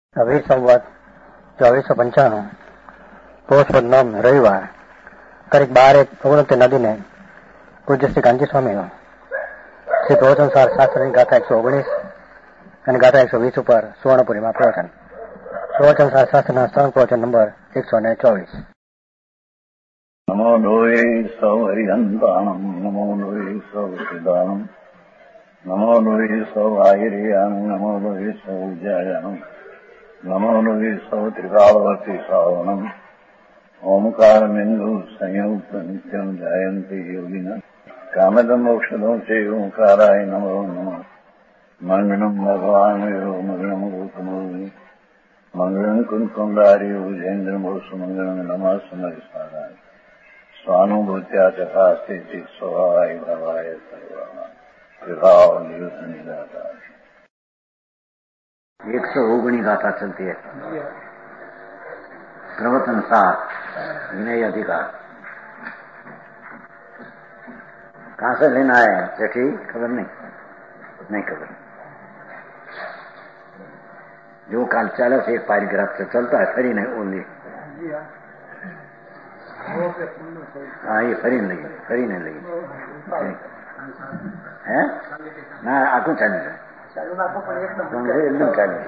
अभी संवत 2495 पोष 9 रविवार तारीख 12/1 नदी ने पूज्य श्री कांची स्वामी श्री प्रवचनसार शास्त्र गाथा 119 અને ગાથા 120 ઉપર સુવર્ણપુરીમાં પ્રવચન. પ્રવચનસાર શાસ્ત્રના સ્થાન પ્રવચન નંબર 124. નમો લોય સૌ હરિહંતાણમ નમો લોય સૌ સિદ્ધાણમ નમો લોય સૌ આયર્યાણમ નમો લોય સૌ જયાણમ નમો લોય સૌ ત્રિકાળવતી શ્રાવણમ ઓમકારમિંદુ સંયુક્ત નિત્યમ જયંતી યોગિના કામદમ મોક્ષદો સે ઓંકારાય નમો નમઃ. मंगलम भगवान मंगलम रूपमोहि मंगलम कुंकुंडारी उजेन्द्र मोसु मंगलम नमः समरिसाराय स्वानुभूत्या चकास्ते चित स्वभावाय भवाय सर्वा विभाव नियुक्त निदाता. 119 गाथा चलती है. प्रवचन सार विनय अधिकार. कहाँ से लेना है सेठी? खबर नहीं खबर. जो काल 40 एक पैराग्राफ से चलता है फरी नहीं ओनली. हाँ ये फरी नहीं लगी है ना. आखू चालू एकदम चालू.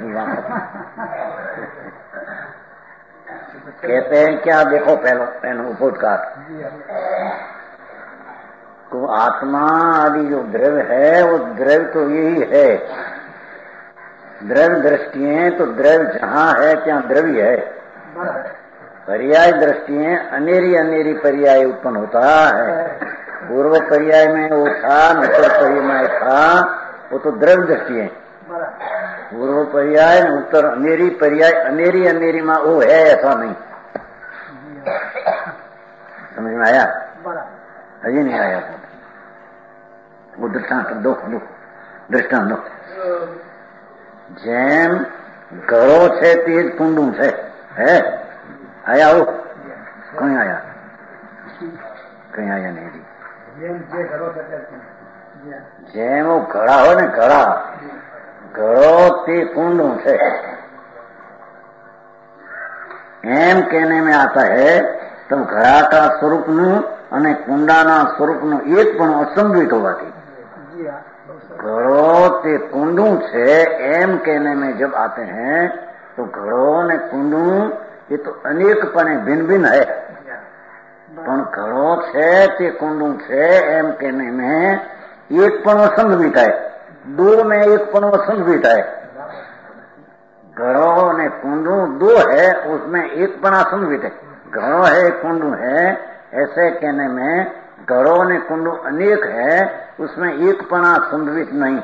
कहते हैं क्या देखो पहले उपोदकार तो आत्मा आदि जो द्रव्य है वो द्रव्य तो यही है. द्रव्य दृष्टिएं तो द्रव्य जहाँ है ત્યાં द्रव्य है. पर्याय दृष्टिएं अनेरी अनेरी पर्याय उत्पन्न होता है. पूर्व पर्याय में वो था, उत्तर पर्याय में था, वो तो द्रव्य दृष्टिएं. पूर्व पर्याय उत्तर अनेरी पर्याय अनेरी अनेरी में वो है ऐसा नहीं. समझ में आया? हजी नहीं आया. वो दृष्टांत दो दृष्टांत दो. જેમ ઘરો છે તે જ કુંડું છે હે. આયા આવો કઈ આયા નહીં. જેમ वो घड़ा हो ने घड़ा घड़ो ते कुंडू છે એમ कहने में आता है. तो घड़ा का स्वरूप નું અને કુંડાના સ્વરૂપનું એક પણ અસંગિત હોવાથી घड़ो ते कुंडू छे एम कहने में जब आते हैं तो घड़ो ने कुंडू ये तो अनेकपणे भिन्न भिन्न है. पण घड़ो छे ते कुंडू छे एम कहने में एक पण असंगवित है. दो में एक पण असंगवित है. घड़ो ने कुंडू दो है, उसमें एक पण असंगवित है. घड़ो है कुंडू है ऐसे कहने में घड़ो ने कुंडू अनेक है, उसमें एकपणा संभवित नहीं.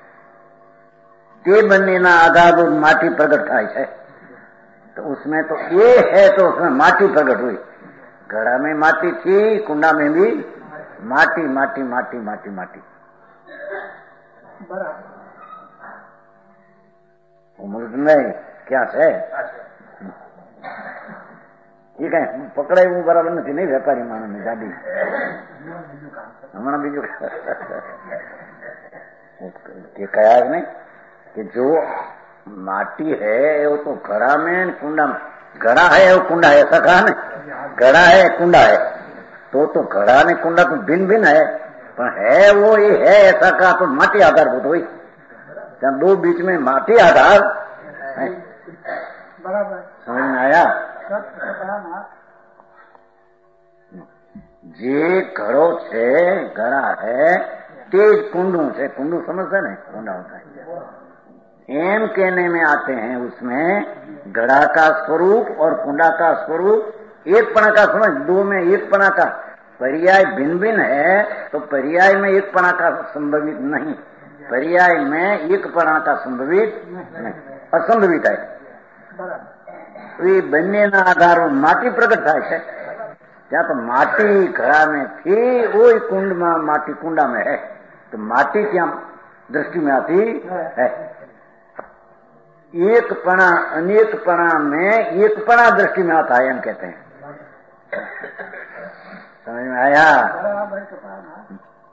ते બંનેના આધાર માટી પ્રગટ થાય છે. तो उसमें तो ये है तो उसमें माटी प्रकट हुई. घड़ा में माटी थी, कुंडा में भी माटी माटी माटी माटी माटी. उम्र में क्या है ये कहीं पकड़े હું બરાબર નથી નહીં. વેપારી માણસની ગાડી હમણાં બીજું કયા नहीं कि जो माटी है वो तो घड़ा में कुंडा में. घड़ा है वो कुंडा है ऐसा कहा ना. घड़ा है कुंडा है तो घड़ा ने कुंडा तो भिन्न भिन्न है पर है वो ये है ऐसा कहा तो माटी आधारभूत हुई. क्या दो बीच में माटी आधार है. समझ में आया? જે ઘડો છે ઘડા है તે જ कुंडू છે. कुंडू समझते ना कुंडा होता है. एम कहने में आते हैं उसमें घड़ा का स्वरूप और कुंडा का स्वरूप एकपणा का समझ. दो में एकपणा का पर्याय भिन्न भिन्न है तो पर्याय में एकपणा का संभवित नहीं. पर्याय में एकपणा का संभवित नहीं, असंभवित है. ये બંનેના આધારો માટી પ્રગટ થાય છે. ત્યાં તો માટી ઘડા में थी, वो कुंड में माटी कुंडा में है तो माटी क्या दृष्टि में आती है. एकपणा अनेकपणा में एकपणा दृष्टि में आता है हम कहते हैं. समझ में आया?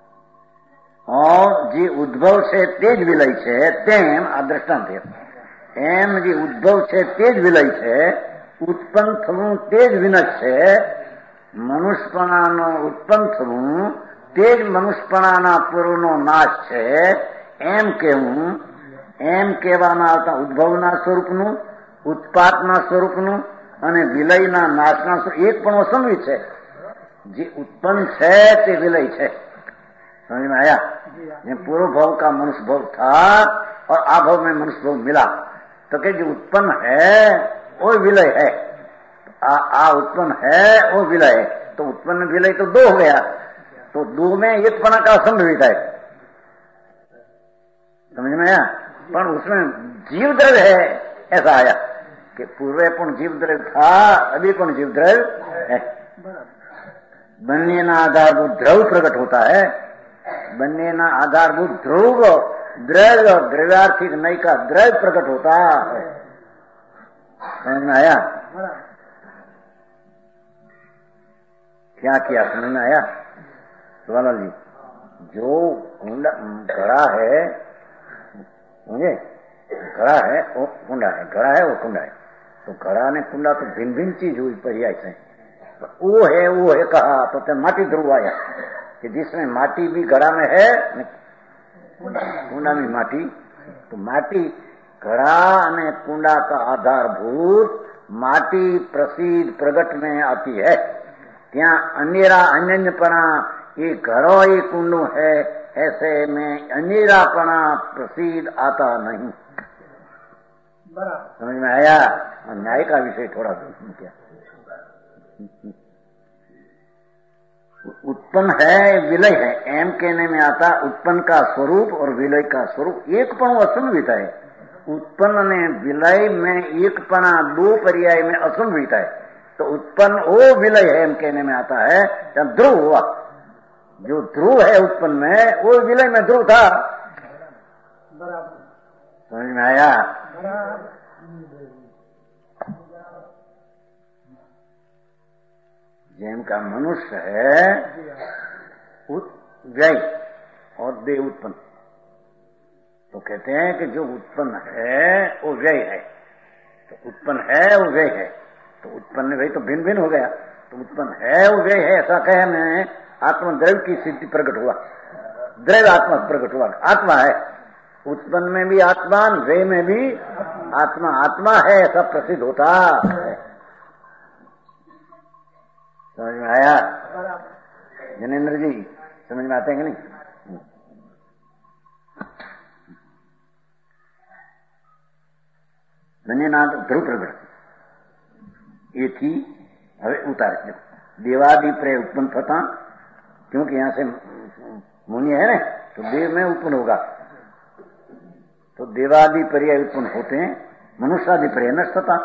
और जी उद्भव से तेज विलय છે તેમ આ દ્રષ્ટાંત એમ જે ઉદ્ભવ છે તે જ વિલય છે, ઉત્પન્ન થવું તે જ વિનાશ છે, મનુષ્યપણાનો ઉત્પન્ન થવું તે જ મનુષ્યપણાના પૂર્વનો નાશ છે એમ કહેવું, એમ કહેવાના આવતા ઉદ્ભવના સ્વરૂપનું, ઉત્પાદના સ્વરૂપનું અને વિલયના નાશના સ્વરૂપ એક પણ અસંભવિત છે. જે उत्पन्न है ते विलय है. समझ में आया? ये पूर्व भाव का मनुष्य भाव था और आ भाव में मनुष्य भाव मिला तो क्या जो उत्पन्न है वो विलय है, आ उत्पन्न है वो विलय है. तो उत्पन्न विलय तो दो हो गया, तो दो में एकपणा का असंभवित है. समझ में आया? पर उसमें जीव द्रव्य है ऐसा आया कि पूर्व पण जीव द्रव्य था, अभी पण जीव द्रव्य है. બંનેના આધારભૂત દ્રવ પ્રગટ હોતા है, બંનેના आधारभूत ध्रुव द्रव्य द्रव्यार्थिक नई का द्रव्य प्रकट होता है. समझ में आया? क्या किया समझ में आया जवाहरलाल जी? जो कुंडा घड़ा है, समझे, घड़ा है वो कुंडा है, घड़ा है वो कुंडा है. तो घड़ा ने कुंडा तो भिन्न भिन्न चीज हुई पर्याय से. वो है कहा तो ते माटी ध्रुव आया कि जिसमें माटी भी घड़ा में है, कुंडा में माटी. तो माटी घड़ा ने कुंडा का आधारभूत माटी प्रसिद्ध प्रगट में आती है. त्या अनेरा अन्यपना ये घड़ो ये कुंडू है ऐसे में अनेरापना प्रसिद्ध आता नहीं. समझ में आया? न्याय का विषय थोड़ा क्या उत्पन्न है विलय है एम कहने में आता उत्पन्न का स्वरूप और विलय का स्वरूप एक पण असंभवित है. उत्पन्न ने विलय में एकपणा दो पर्याय में असंभवित है. तो उत्पन्न वो विलय है एम कहने में आता है. जब ध्रुव हुआ, जो ध्रुव है उत्पन्न में वो विलय में ध्रुव था. समझ में आया? जेम का मनुष्य है व्यय और देह उत्पन्न, तो कहते हैं कि जो उत्पन्न है वो व्यय है. तो उत्पन्न है वो व्यय है, तो उत्पन्न व्यय तो भिन्न भिन्न हो गया. तो उत्पन्न है वो व्यय है ऐसा कहे में आत्मद्रव्य की सिद्धि प्रकट हुआ, द्रव्य आत्मा प्रकट हुआ. आत्मा है, उत्पन्न में भी आत्मा, व्यय में भी आत्मा. आत्मा है ऐसा प्रसिद्ध होता है. समझ में आया जनेन्द्र जी? समझ में आते हैं कि नहीं? બંનેના ધ્રુવ પ્રગટ એથી હવે ઉતારે છે. देवादि प्रेय उत्पन्न थता, क्योंकि यहां से मुनि है ना, तो देव में उत्पन्न होगा. तो देवादि पर्याय उत्पन्न होते हैं, मनुष्यादि पर्याय नष्ट थता.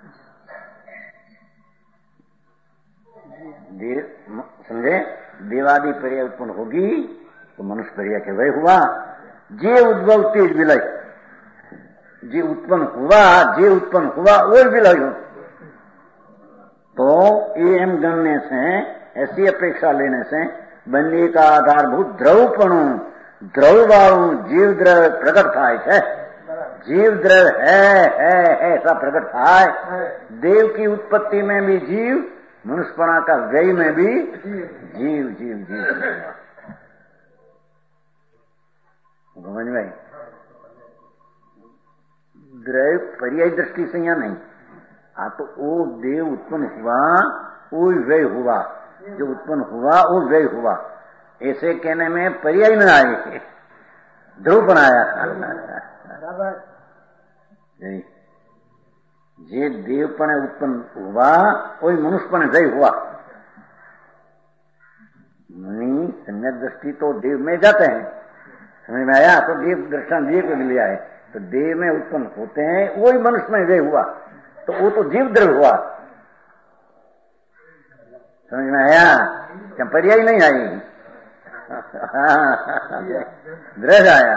समझे? देवादि पर्याय उत्पन्न होगी तो मनुष्य पर्याय के वह हुआ. जे उद्भव तेज विलय, जे उत्पन्न हुआ वो विलय हो. तो एम गणने से, ऐसी अपेक्षा लेने से બંને का आधारभूत द्रवपणु, द्रव वाळू जीव द्रव्य प्रकट थाय है. जीव द्रव्य है ऐसा प्रकट थाय. देव की उत्पत्ति में भी जीव, मनुष्यपणा का व्यय में भी जीव जीव जीव. समझ में? द्रव्य पर्याय दृष्टि से यहाँ नहीं. तो वो देव उत्पन्न हुआ वो व्यय हुआ, जो उत्पन्न हुआ वो व्यय हुआ, ऐसे कहने में पर्याय न आए, ध्रुवपण आया. जे देवपण उत्पन्न हुआ वही मनुष्यपण व्यय हुआ. नहीं, सम्यक दृष्टि तो देव में जाते हैं. समझ में आया? तो देव दृष्टांत देव को लिया है. तो देव में उत्पन्न होते हैं वही मनुष्य में व्यय हुआ, तो वो तो जीव द्रव्य हुआ. समझ में आया? क्या पर्याय नहीं आई? द्रव्य आया.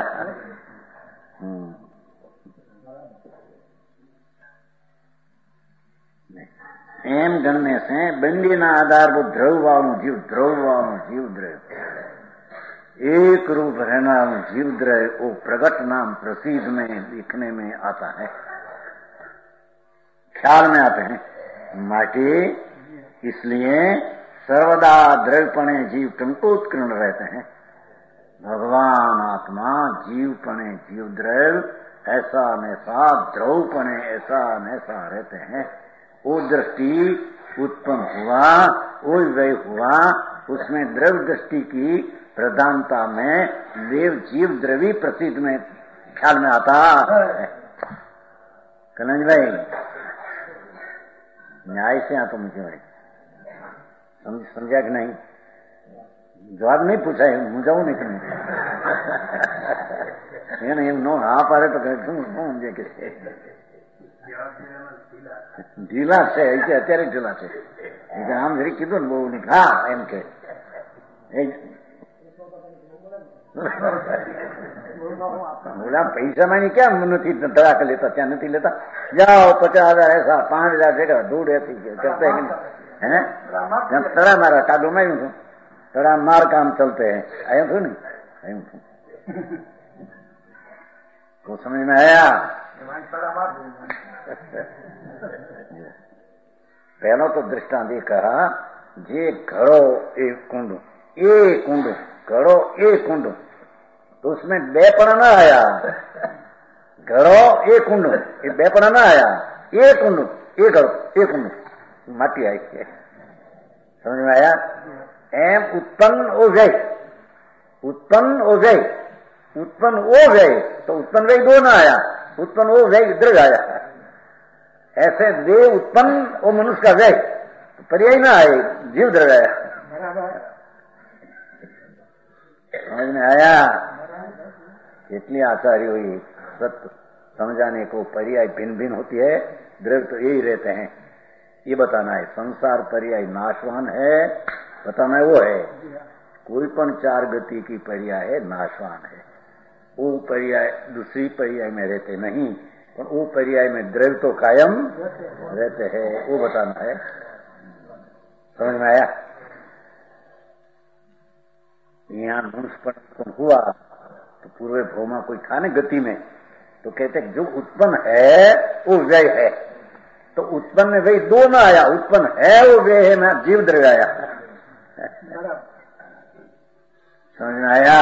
एम गणने से બંનેના આધારભૂત દ્રવવાળું જીવ, દ્રવવાળું જીવ દ્રવ્ય, एक रूप रहना जीव द्रव्य वो प्रगट नाम प्रसिद्ध में दिखने में आता है. ख्याल में आते हैं माटी, इसलिए सर्वदा द्रव्यपणे जीव टंकोत्कीर्ण रहते हैं। भगवान आत्मा जीवपणे जीव द्रव्य ऐसा नैसा, द्रवपणे ऐसा नैसा रहते हैं। वो दृष्टि उत्पन्न हुआ, वो व्यय हुआ, उसमें द्रव्य दृष्टि की प्रधानता में देव जीव द्रवी प्रसिद्ध में ख्याल में आता है। कलंज भाई न्याय से आता मुझे भाई समझा कि नहीं? जवाब नहीं पूछा है, मुझाऊ नहीं करने नो हाँ पारे तो समझे કે ઢીલા છે અત્યારે ઢીલા છે આમ જરી કીધું ને બહુ નહીં હા એમ કે બોલા પૈસામાં ક્યાં નથી ધડાક લેતા, ત્યાં નથી લેતા। જાઓ 50,000 ऐसा 5,000 ભેગા દૂર હતી चलते है तड़ा मारा कादो में आयु छू तड़ा मार काम चलते हैं आयु छू नहीं आयु छू तो समझ में आया? पहलो तो दृष्टांत कहा जे घड़ो एक कुंड घड़ो एक कुंड तो उसमें बेपड़ा न आया। घड़ो एक कुंड ये बेपड़ा न आया, एक कुंड एक घड़ो एक कुंड माटी आई है। समझ में आया? एम उत्पन्न हो गए तो उत्पन्न व्यय दो ना आया, उत्पन्न हो व्यय इधर आया। ऐसे देव उत्पन्न और मनुष्य का व्यय तो पर्याय ना आए, जीव द्रव आया। समझ में आया? इतनी आचार्य हुई सत्य समझाने को पर्याय भिन्न भिन्न होती है, द्रव्य तो यही रहते हैं। ये बताना है संसार पर्याय नाशवान है, बताना है वो है। कोई पण चार गति की पर्याय है नाशवान है, वो पर्याय दूसरी पर्याय में रहते नहीं, पर वो पर्याय में द्रव्य तो कायम रहते हैं, वो बताना है। समझ में आया? यहाँ मनुष्य हुआ तो पूर्व भौमा कोई था न गति में, तो कहते जो उत्पन्न है वो व्यय है, तो उत्पन्न व्यय दो ना आया, उत्पन्न है वो व्यय है ना जीव द्रव्य आया। समझ में आया?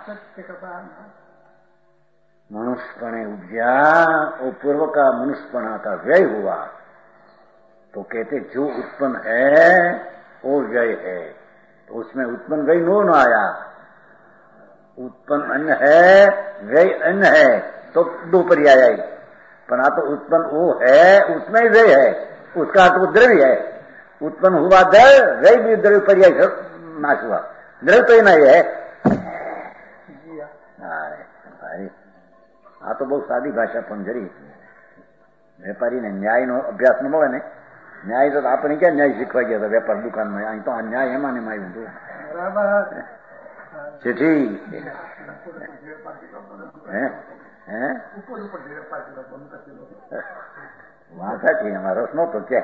मनुष्यपणे उपजा और पूर्व का मनुष्यपणा का व्यय हुआ, तो कहते जो उत्पन्न है वो व्यय है, तो उसमें उत्पन्न व्यय नो न आया। उत्पन्न अन्न है व्यय अन्न है तो दो पर्याय आई, पर तो उत्पन्न वो है उसमें व्यय है, उसका तो द्रव्य है। उत्पन्न हुआ द्रव्य, व्यय भी द्रव्य पर्याय नाश हुआ, द्रव्य तो ही नहीं है। आ तो बहुत सादी भाषा पण जरी વેપારી ને ન્યાય નો અભ્યાસ ન મળે ને, ન્યાય તો આપણે ક્યાં ન્યાય શીખવા ગયા હતા વેપાર દુકાનમાં, અહીં તો આ ન્યાય એમાં ને એમાં આવ્યું હતું। ચીઠી વાંચા છે એમાં રસ નતો ક્યાંય।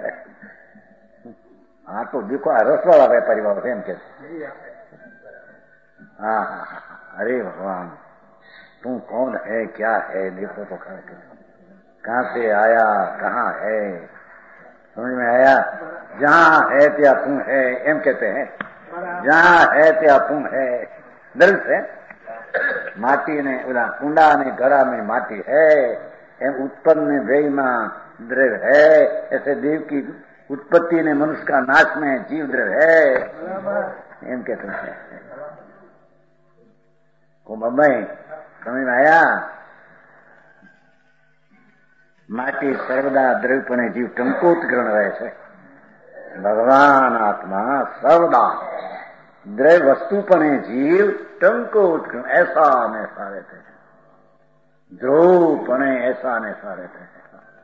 હા તો દેખો આ રસવાળા વેપારી વાળો એમ કે हाँ अरे भगवान तू कौन है क्या है देखो तो कहाँ से आया कहाँ है। समझ में आया? जहाँ है त्या तू है एम कहते हैं, जहाँ है त्या तू है। द्रव्य से माटी ने कुंडा ने घड़ा में माटी है, एम उत्पन्न व्यय में द्रव्य है, ऐसे देव की उत्पत्ति ने मनुष्य का नाश में जीव द्रव्य है एम कहते हैं। समझ में आया? माटी सर्वदा द्रव्यपणे जीव टंकोत्कीर्ण रहे छे। भगवान आत्मा सर्वदा द्रव्य वस्तुपणे जीव टंकोत्कीर्ण ऐसा नैसा रहते हैं, ध्रुवपणे ऐसा नैसा रहते हैं।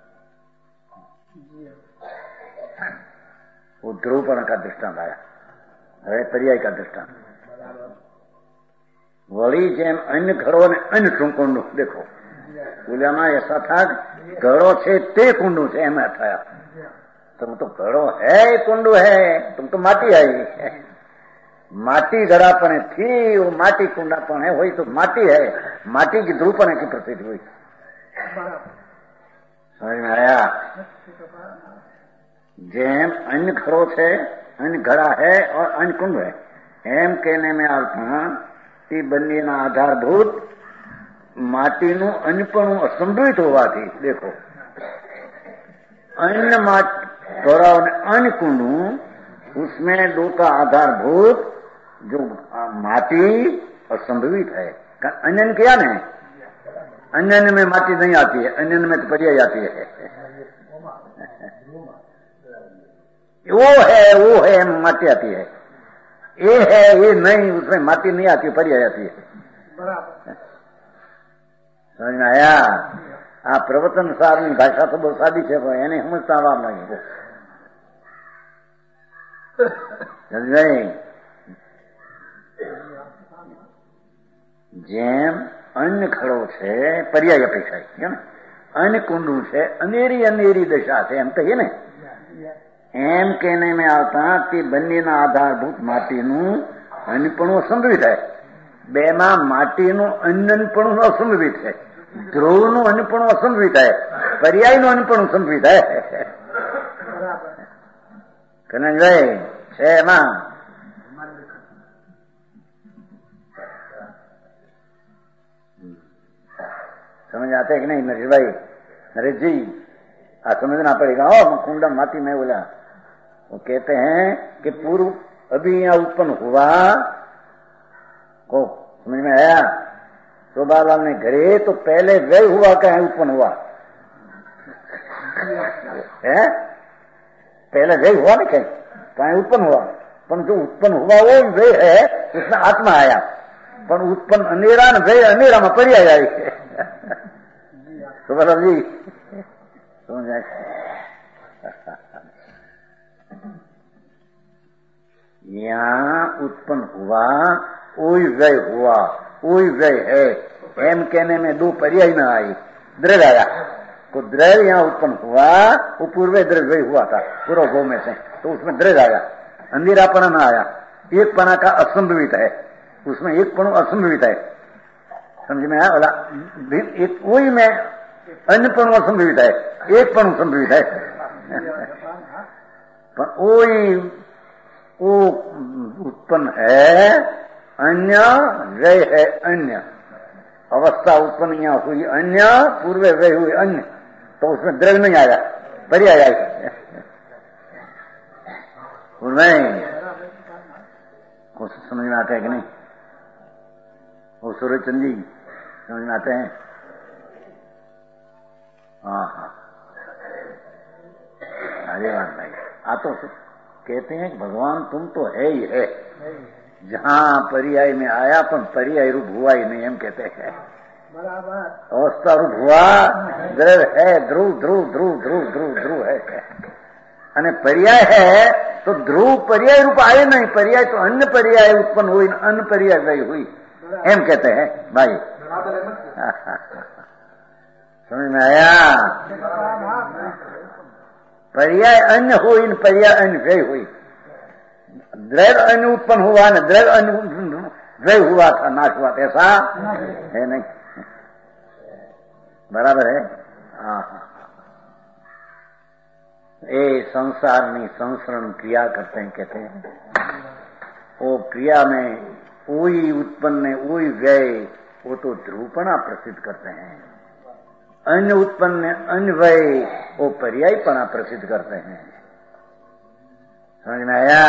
वो ध्रुवपण का दृष्टांत आया, है पर्याय का दृष्टांत। वળી જેમ અન્ય ઘડો ને અન્ય કુંડું દેખો, બોલ્યામાં ऐसा था घड़ो છે તે કુંડું છે એમ થયા। तुम तो घड़ो है कुंडू है, तुम तो माटी आई है। माटी घड़ापने थी, वो माटी कुंडापने हुई तो माटी है, माटी की ध्रुवपने की प्रसिद्धि हुई। समझ में आया? જેમ અન્ય ખરો છે, અન્ય ઘડા હે और અન્ય કુંડ है, એમ कहने में આવતા તે બંનેના આધારભૂત માટીનું અન્યપણું અસંભવિત હોવાથી દેખો अन्य घड़ा और अन्य कुंडू उसमें दो का आधारभूत जो माटी असंभवित है। अन्यन क्या नहीं, अन्यन में माटी नहीं आती है, अन्यन में तो पर्याय आती है। वो है माटी आती है, ये है ये नहीं, उसमें माटी नहीं आती, पर्याय आती है। समझ में आया? આ પ્રવચન સારની ભાષા તો બહુ સાદી છે, પણ એને સમજતા વાર લાગે। સમજાય? જેમ અન્ય ખડો છે, પર્યાય અપેક્ષા છે ને, અન્ય કુંડું છે, અનેરી અનેરી દશા છે એમ કહીએ ને, એમ કહેને મેં આવતા તે બંનેના આધારભૂત માટીનું અન્યપણું અસંભવિત છે। બેમાં માટીનું અન્યપણું અસંભવિત છે, ધ્રુવનું અન્યપણું અસંભવિત છે, પર્યાયનું અન્યપણું સંભવિત છે। કનકભાઈ છે એમાં समझ आते है कि नहीं नरेश भाई? नरेश जी आज समझना पड़ेगा। कुंडम माटी में बोला, वो कहते हैं कि पूर्व अभी यहाँ उत्पन्न हुआ को समझ में आया? शोभालाल ने घरे तो पहले व्यय हुआ कहीं उत्पन्न हुआ है? पहले व्यय हुआ नहीं कहीं, कहीं उत्पन्न हुआ, पर जो उत्पन्न हुआ वो व्यय है, उसमें आत्मा आया, पर उत्पन्न अनेरा न व्यय अनेरा में पर्याय आई। शोभालाल जी समझ आए? यहाँ उत्पन्न हुआ वही व्यय हुआ, वही व्यय है, एम कहने में दो पर्याय न आई, द्रव्य आया। तो द्रव्य यहाँ उत्पन्न हुआ, वो पूर्व द्रव्य हुआ था पूर्व भो में से, तो उसमें द्रव्य आया, अंधेरापना न आया। एक पना का असंभवित है, उसमें एक पणु असंभवित है। समझ में आया? बोला एक वही में अन्य पणु असंभवित है, एक पणु संभवित है। पर वही वो उत्पन्न है अन्य, व्यय है अन्य, अवस्था उत्पन्न यहाँ हुई अन्य, पूर्व व्यय हुई अन्य, तो उसमें द्रव्य नहीं आया, पर्याय आई। नहीं कुछ समझ में आता है कि नहीं? वो सूर्य चंद जी समझ में आते हैं? हाँ हाँ, अरे बात भाई आ तो कहते हैं कि भगवान तुम तो है ही है, जहाँ पर्याय में आया पर पर्याय रूप हुआ ही नहीं, हम कहते हैं अवस्था रूप हुआ, द्रव है, ध्रुव ध्रुव ध्रुव ध्रुव ध्रुव ध्रुव है, અને पर्याय है तो ध्रुव पर्याय रूप आए नहीं, पर्याय तो अन्य पर्याय उत्पन्न हुई, अन्य पर्याय गई हुई, एम कहते हैं भाई। समझ में आया? पर्याय अन्य हुई, पर्याय अन्य व्यय हुई, द्रव्य अन्य उत्पन्न हुआ न द्रव्य अन्य व्यय हुआ था, नाश हुआ था, ऐसा है नहीं? बराबर है? हाँ हाँ। એ સંસારની સંસરણ ક્રિયા करते हैं, कहते हैं वो क्रिया में वही उत्पन्न वही व्यय, वो तो ध्रुवपना प्रसिद्ध करते हैं। अन्य उत्पन्न अन्य व्यय वो पर्यायपना प्रसिद्ध करते हैं। समझ में आया?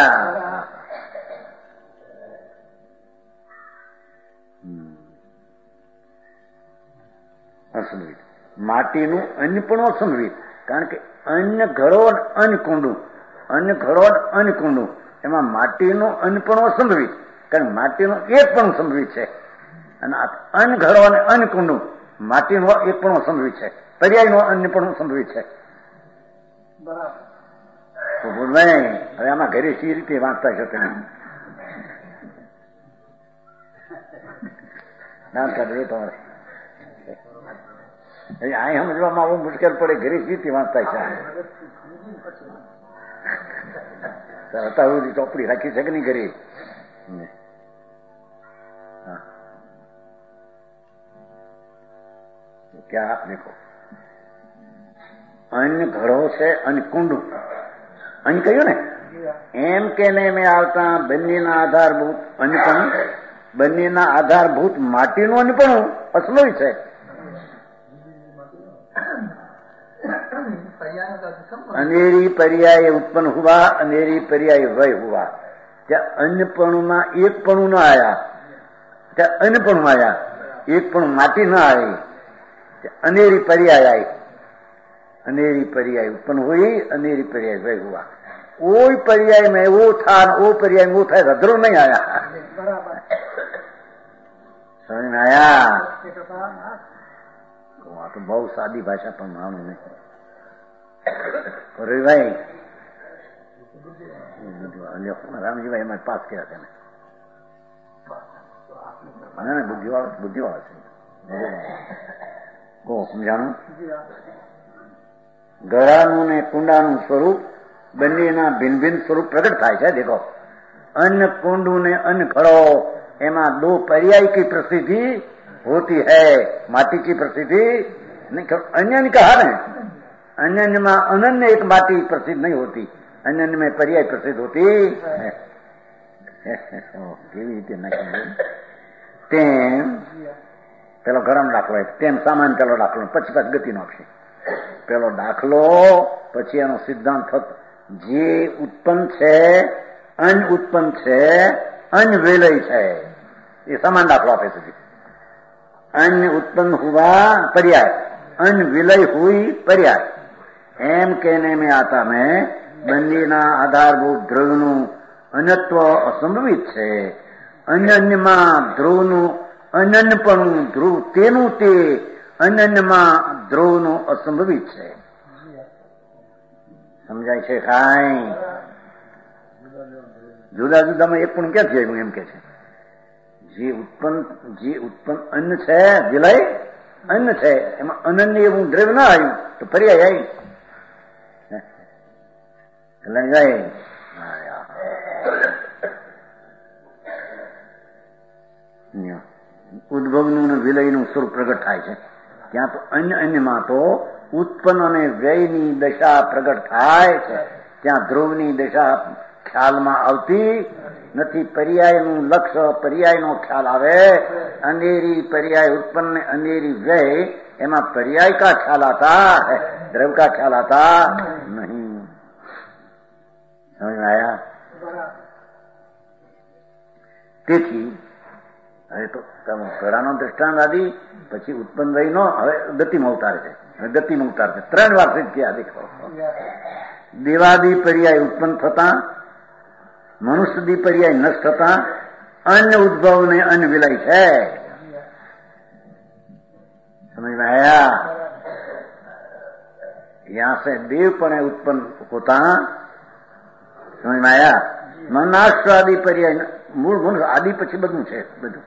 असंभवित માટીનું અન્યપણું અસંભવિત, કારણ કે અન્ય ઘડો અન્ય કુંડું, અન્ય ઘડો અન્ય કુંડું, એમાં માટીનું અન્યપણું અસંભવિત, કારણ માટીનું એકપણું સંભવિત છે, અને અન્ય ઘડો અને અન્ય કુંડું માટીનું એકપણું સંભવિત છે, પર્યાયનું અન્યપણું સંભવિત છે। તો બોલવાય હવે આમાં ઘરે સી રીતે વાંચતા છો તમે? ના કરે તમારે આ સમજવામાં બહુ મુશ્કેલ પડે, ઘરે સી રીતે વાંચતા છે? અત્યાર ચોપડી રાખી છે કે નહીં ઘરે? क्या देखो अन्य घड़ो से अन्य कुंडू अन्य કહ્યું ને એમ કેને મેં આવતા બંનેના આધારભૂત અન્યપણું બંનેના આધારભૂત માટીનું અન્યપણું અસલોય છે. અનેરી પર્યાય ઉત્પન્ન હુआ અનેરી પર્યાય વય હુआ. ત્યાં અન્યપણુમાં એકપણું ન આયા, ત્યાં અન્યપણું આયા, એકપણું માટી ન આવી, अनेरी पर्याय आई. अनेरी पर्याय उत्पन्न हुई, अनेरी पर्याय वह हुआ. वो पर्याय में वो था, वो पर्याय में वो था, रद्रो नहीं आया. समझ में आया? वहां तो बहुत सादी भाषा पर मालूम नहीं. और भाई रामजी भाई हमारे पास क्या थे ना बुद्धिवाला से સમજાણું. ગળાનું ને કુંડાનું સ્વરૂપ બંનેના ભિન્ન ભિન્ન સ્વરૂપ પ્રગટ થાય છે. દેખો અન્ન कुंडू ने अन्न घड़ो એમાં दो पर्याय की प्रसिद्धि होती है. माटी की प्रसिद्धि नहीं. अन्य ने कहा ना, अन्य में अनन्य एक माटी प्रसिद्ध नहीं होती, अन्य में पर्याय प्रसिद्ध होती है. કેવી રીતે નાખી તેમ પેલો ગરમ દાખલો તેમ સામાન્ય પેલો દાખલો પછી ગતિનો આપશે. પેલો દાખલો પછી એનો સિદ્ધાંત થતો જે ઉત્પન્ન છે અન્ન ઉત્પન્ન છે અન્ન વિલય છે એ સમાન દાખલો આપે છે. અન્ન ઉત્પન્ન હુआ पर्याय, અન્ન વિલય हुई पर्याय. એમ કહેને में आता में બંનેના આધારભૂત દ્રવ્યનું અન્યત્વ અસંભવિત છે. અન્યમાં ધ્રુવનું અનન્યપણું ધ્રુવ તેનું તે અનન્યમાં ધ્રુવનું અસંભવિત છે. સમજાય છે? કાંઈ જુદા જુદામાં એક પણ ક્યાંથી આવ્યું એમ કે છે. જે ઉત્પન્ન અન્ન છે, વિલય અન્ન છે, એમાં અનન્ય એવું દ્રવ્ય ના આવ્યું તો પર્યાય આવી એટલે જાય. ઉદ્ભવનું અને વિલયનું સ્વરૂપ પ્રગટ થાય છે. ત્યાં તો અન્યમાં તો ઉત્પન્ન અને વ્યયની દશા પ્રગટ થાય છે. ત્યાં ધ્રુવની દશા ખ્યાલમાં આવતી નથી. પર્યાયનું લક્ષ્ય પર્યાયનો ખ્યાલ આવે. અંધેરી પર્યાય ઉત્પન્ન ને અંધેરી વ્યય એમાં पर्याय का ख्याल आता है, द्रव्य का ख्याल आता नहीं. समझ में आया? તેથી હવે તો ઘડાનો દ્રષ્ટાંત આદિ પછી ઉત્પન્ન વયનો હવે ગતિમાં ઉતારે છે. ગતિમાં ઉતારે છે 3 વાર સિદ્ધ થયા. દેખો દેવાદી પર્યાય ઉત્પન્ન થતા, મનુષ્યદી પર્યાય નષ્ટ થતા अन्य उद्भव ने अन्य विलय है. समझ में आया? यहां से देवपणे उत्पन्न होता. समझ में आया? मनुष्य आदि पर्याय मूળ મનુષ્ય આદિ પછી બધું છે. બધું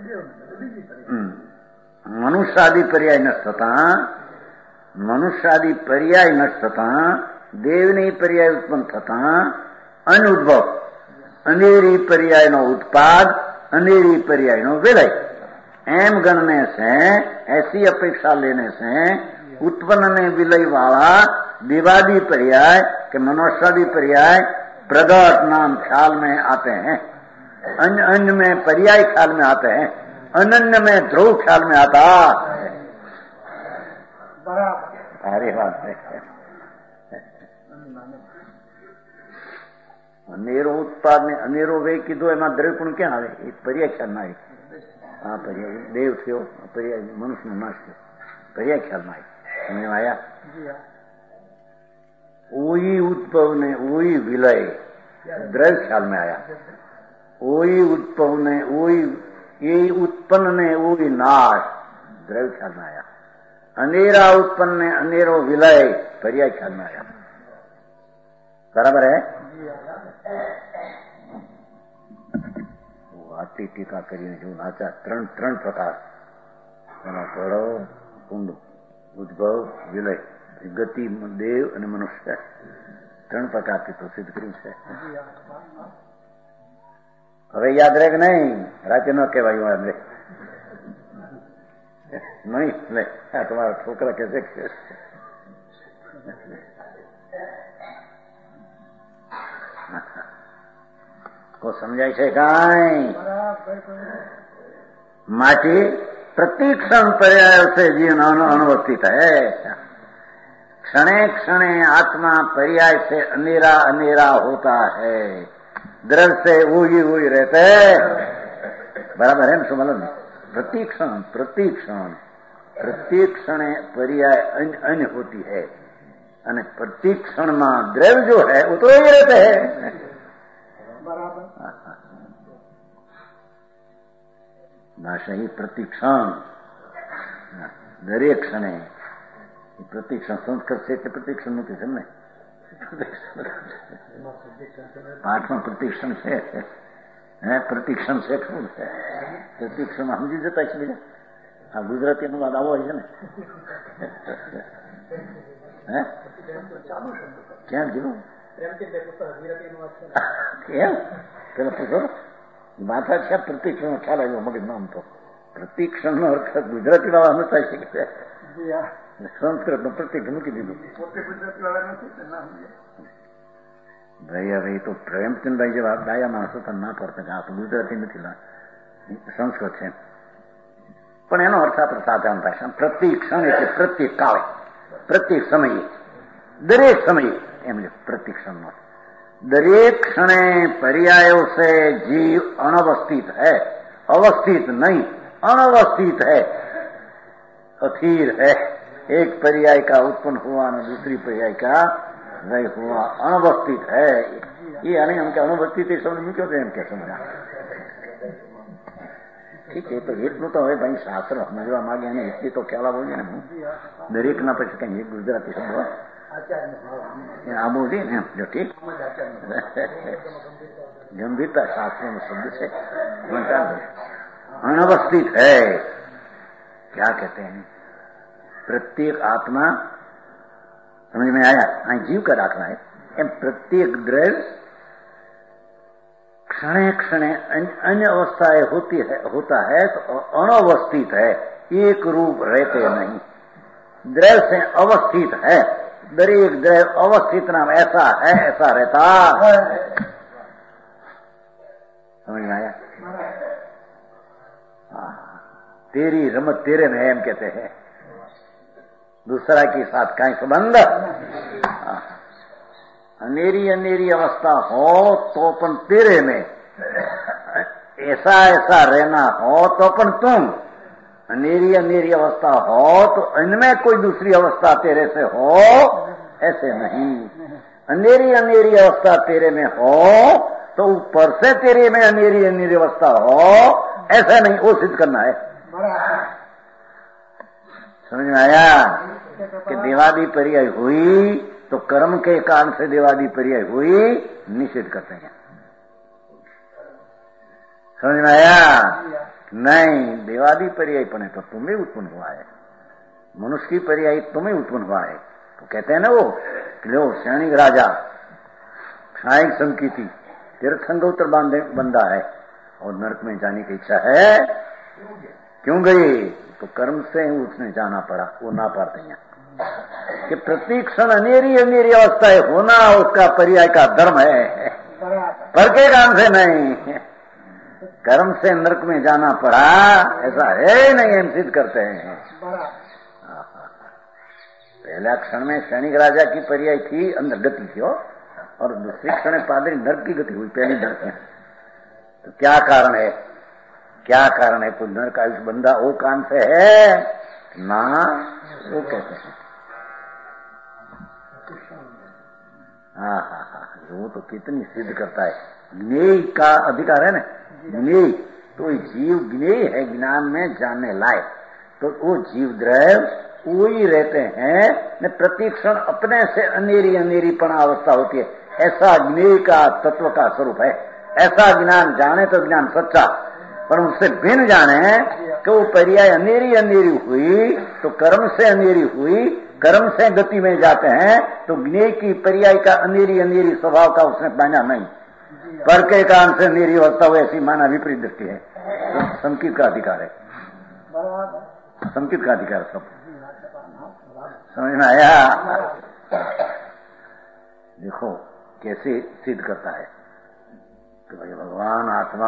મનુષ્ય આદિ પર્યાય નષ્ટ થતા, મનુષ્ય આદિ પર્યાય નષ્ટ થતા દેવની પર્યાય ઉત્પન્ન થતા અન્ય ઉદ્ભવ अंधेरी पर्याय नो उत्पाद, अंधेरी पर्याय नो विलय. एम गणने से, ऐसी अपेक्षा लेने से उत्पन्न ने विलय वाला दिवादी पर्याय के मनुष्यादि पर्याय प्रगट नाम ख्याल में आते हैं. अन्य अन्य में पर्याय ख्याल में आते हैं, अनन्य में ध्रुव ख्याल में आता है. अरे बात है. અનેરો ઉત્પાદ ને અનેરો વેગ કીધો એમાં દ્રવ્ય પણ ક્યાં આવે? એ પર્યાય ખ્યાલમાં આવે. આ પર્યાય દેવ થયો, પર્યાય મનુષ્યનો નાશ થયો, પર્યાય ખ્યાલમાં આવે. સમજમાં આવ્યા? ઓઈ ઉદ્ભવ ને ઓઈ વિલય દ્રવ્ય ખ્યાલમાં આવ્યા. ઓઈ ઉદ્ભવ ને ઓઈ એ ઉત્પન્ન ને ઓઈ નાશ દ્રવ્ય ખ્યાલમાં આવ્યા. અંધેરા ઉત્પન્ન ને અંધેરો વિલય પર્યાય ખ્યાલમાં આવ્યા. બરાબર હે? આટલી ટીકા કરીને જો નાચા ત્રણ પ્રકાર એમાં ઘડો, કુંડ, ઉદ્ભવ, વિલય, ગતિ, દેવ અને મનુષ્ય 3 પ્રકારથી તો સિદ્ધ કર્યું છે. હવે યાદ રહે કે નહીં? રાતે ન કહેવાયું યાદ રહે નહીં. તમારા છોકરા કે છે को समझाय છે કાંઈ? माटी प्रतिक्षण पर्याय से जीवन अनुवस्थित है। क्षणे क्षणे आत्मा पर्याय से अंधेरा अंधेरा होता है, द्रव्य से वही रहते है। बराबर है ना? मतलब प्रतिक्षण प्रतिक्षण प्रत्येक क्षणे पर्याय अन्य होती है અને प्रत्येक क्षण में द्रव्य जो है वो तो ही रहते हैं। भाषा ही प्रतिक्षण दरेक क्षणे प्रतिक्षण संस्कृत से प्रतिक्षण नहीं समझे पाठ में प्रतिक्षण से प्रतिक्षण से प्रतिक्षण समझी जता है बीजा हाँ गुजराती अनुवाद आवो है ने क्या कीधु પેલા પૂછો માથા છે પ્રતિક્ષણ ખ્યાલ આવ્યો મગજ નામ તો પ્રતિક્ષણ નો અર્થ ગુજરાતી વાળા સમજતા શીખે સંસ્કૃત નું પ્રતિક મૂકી દીધું ભાઈ હવે તો પ્રેમચંદભાઈ જેવા ડાયા માણસો તો ના પડતા આ તો ગુજરાતી નથી સંસ્કૃત છે પણ એનો અર્થ આપણે સાધારણ ભાષા પ્રતિક્ષણ એટલે પ્રત્યેક કાળે પ્રત્યેક સમયે દરેક સમયે એમ प्रतिक्षण નો दरेक क्षणे पर्यायों से जीव अनवस्थित है, अवस्थित नहीं अनवस्थित है, अथीर है। एक पर्याय का उत्पन्न हुआ न दूसरी पर्याय का नहीं हुआ, अनवस्थित है। ये आने हम क्या अनवस्थित समझ में क्यों हम क्या समझा? ठीक है, तो એટલું તો હવે ભાઈ શાસ્ત્ર સમજવા માંગે અને એટલી તો ખ્યાલ આવવો જોઈએ ને દરેક ના પછી કઈ એક ગુજરાતી શબ્દ आबू जी ने जो ठीक गंभीरता शास्त्रों में शब्द से अनवस्थित है। क्या कहते हैं? प्रत्येक आत्मा समझ में आया? जीव का दाखला है। प्रत्येक द्रव्य क्षणे क्षणे अन्य अवस्थाएं होता है तो अनवस्थित है, एक रूप रहते नहीं। द्रव्य से अवस्थित है, दरेक द्रव्य अवस्थित नाम ऐसा है, ऐसा रहता है। समझ में आया? तेरी रमत तेरे में हम कहते हैं, दूसरा के साथ कहीं संबंध। अनेरी अनेरी अवस्था हो तो अपन तेरे में, ऐसा ऐसा रहना हो तो अपन तुम। अनेरी अनेरी अवस्था हो तो इनमें कोई दूसरी अवस्था तेरे से हो, ऐसे नहीं। अनेरी अनेरी अवस्था तेरे में हो तो ऊपर से तेरे में अनेरी अनेरी अवस्था हो, ऐसा नहीं। वो सिद्ध करना है। समझ में आया कि देवादी पर्याय हुई तो कर्म के कारण से देवादी पर्याय हुई, निषेध करते हैं। समझ में आया? नहीं, देवादी पर्याय पने तो तुम्हें उत्पन्न हुआ है, मनुष्य की पर्याय तुम्हें उत्पन्न हुआ है। तो कहते हैं ना वो कि लो सैनिक राजा क्षायिक संकीति तीर्थ संगोत्र बंदा है और नरक में जाने की इच्छा है, क्यों गई? तो कर्म से उसने जाना पड़ा, वो ना पाते हैं कि प्रतिक्षण अनेरी अनेरी अवस्थाएं होना उसका पर्याय का धर्म है, पर के काम से नहीं। कर्म से नरक में जाना पड़ा, ऐसा है नहीं, हम सिद्ध करते हैं। पहला क्षण में सैनिक राजा की पर्याय थी, अंदर गति थी, और दूसरे क्षण पादरी नरक की गति हुई, पहली नरक में। तो क्या कारण है? क्या कारण है? कोई नरक आयुष बंदा वो काम से है ना, वो कहते हैं। हाँ हाँ हाँ, वो तो कितनी सिद्ध करता है। ज्ञेय का अधिकार है ना, ज्ञेय। तो जीव ज्ञेय है, ज्ञान में जानने लायक। तो वो जीव द्रव्य वही रहते हैं न, प्रतिक्षण अपने से अनेरी अनेरीपना अवस्था होती है। ऐसा ज्ञेय का तत्व का स्वरूप है। ऐसा ज्ञान जाने तो ज्ञान सच्चा, पर उससे भिन्न जाने कि वो पर्याय अनेरी अनेरी हुई तो कर्म से अनेरी हुई, कर्म से गति में जाते हैं तो ज्ञेय की पर्याय का अनेरी अनेरी स्वभाव का उसने माना नहीं। पर के कारण से मेरी अवस्था हो ऐसी माना विपरीत दृष्टि है। तो संकित का अधिकार है, संकित का अधिकार सब। समझ में आया? देखो कैसे सिद्ध करता है कि भाई भगवान आत्मा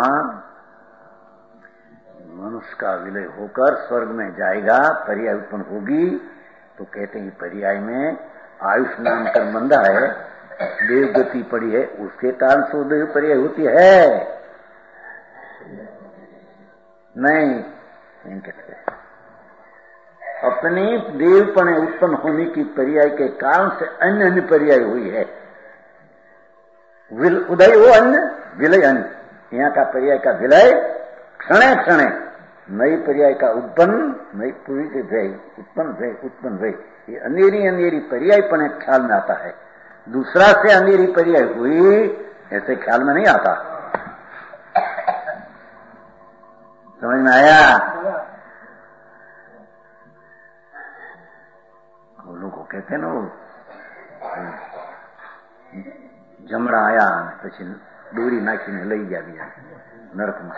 मनुष्य का विलय होकर स्वर्ग में जाएगा, पर्याय उत्पन्न होगी, तो कहते हैं पर्याय में आयुष नाम कर बंधा है, देव गति पड़ी है, उसके कारण से देव पर्याय होती है। नहीं कहते अपने देवपणे उत्पन्न होने की पर्याय के कारण से अन्य अन्य पर्याय हुई है। उदय वो अन्य, विलय अन्य। यहाँ का पर्याय का विलय क्षणे क्षणे, नई पर्याय का उत्पन्न, नई पूरी से भय उत्पन्न भय, ये अंधेरी पर्यायपणे ख्याल में आता है। दूसरा से अंधेरी पर्याय हुई ऐसे ख्याल में नहीं आता। समझ में आया? लोगों को कहते हैं ना, वो जमड़ा आया પછી દોરી નાખીને લઈ ગયા નરકમાં,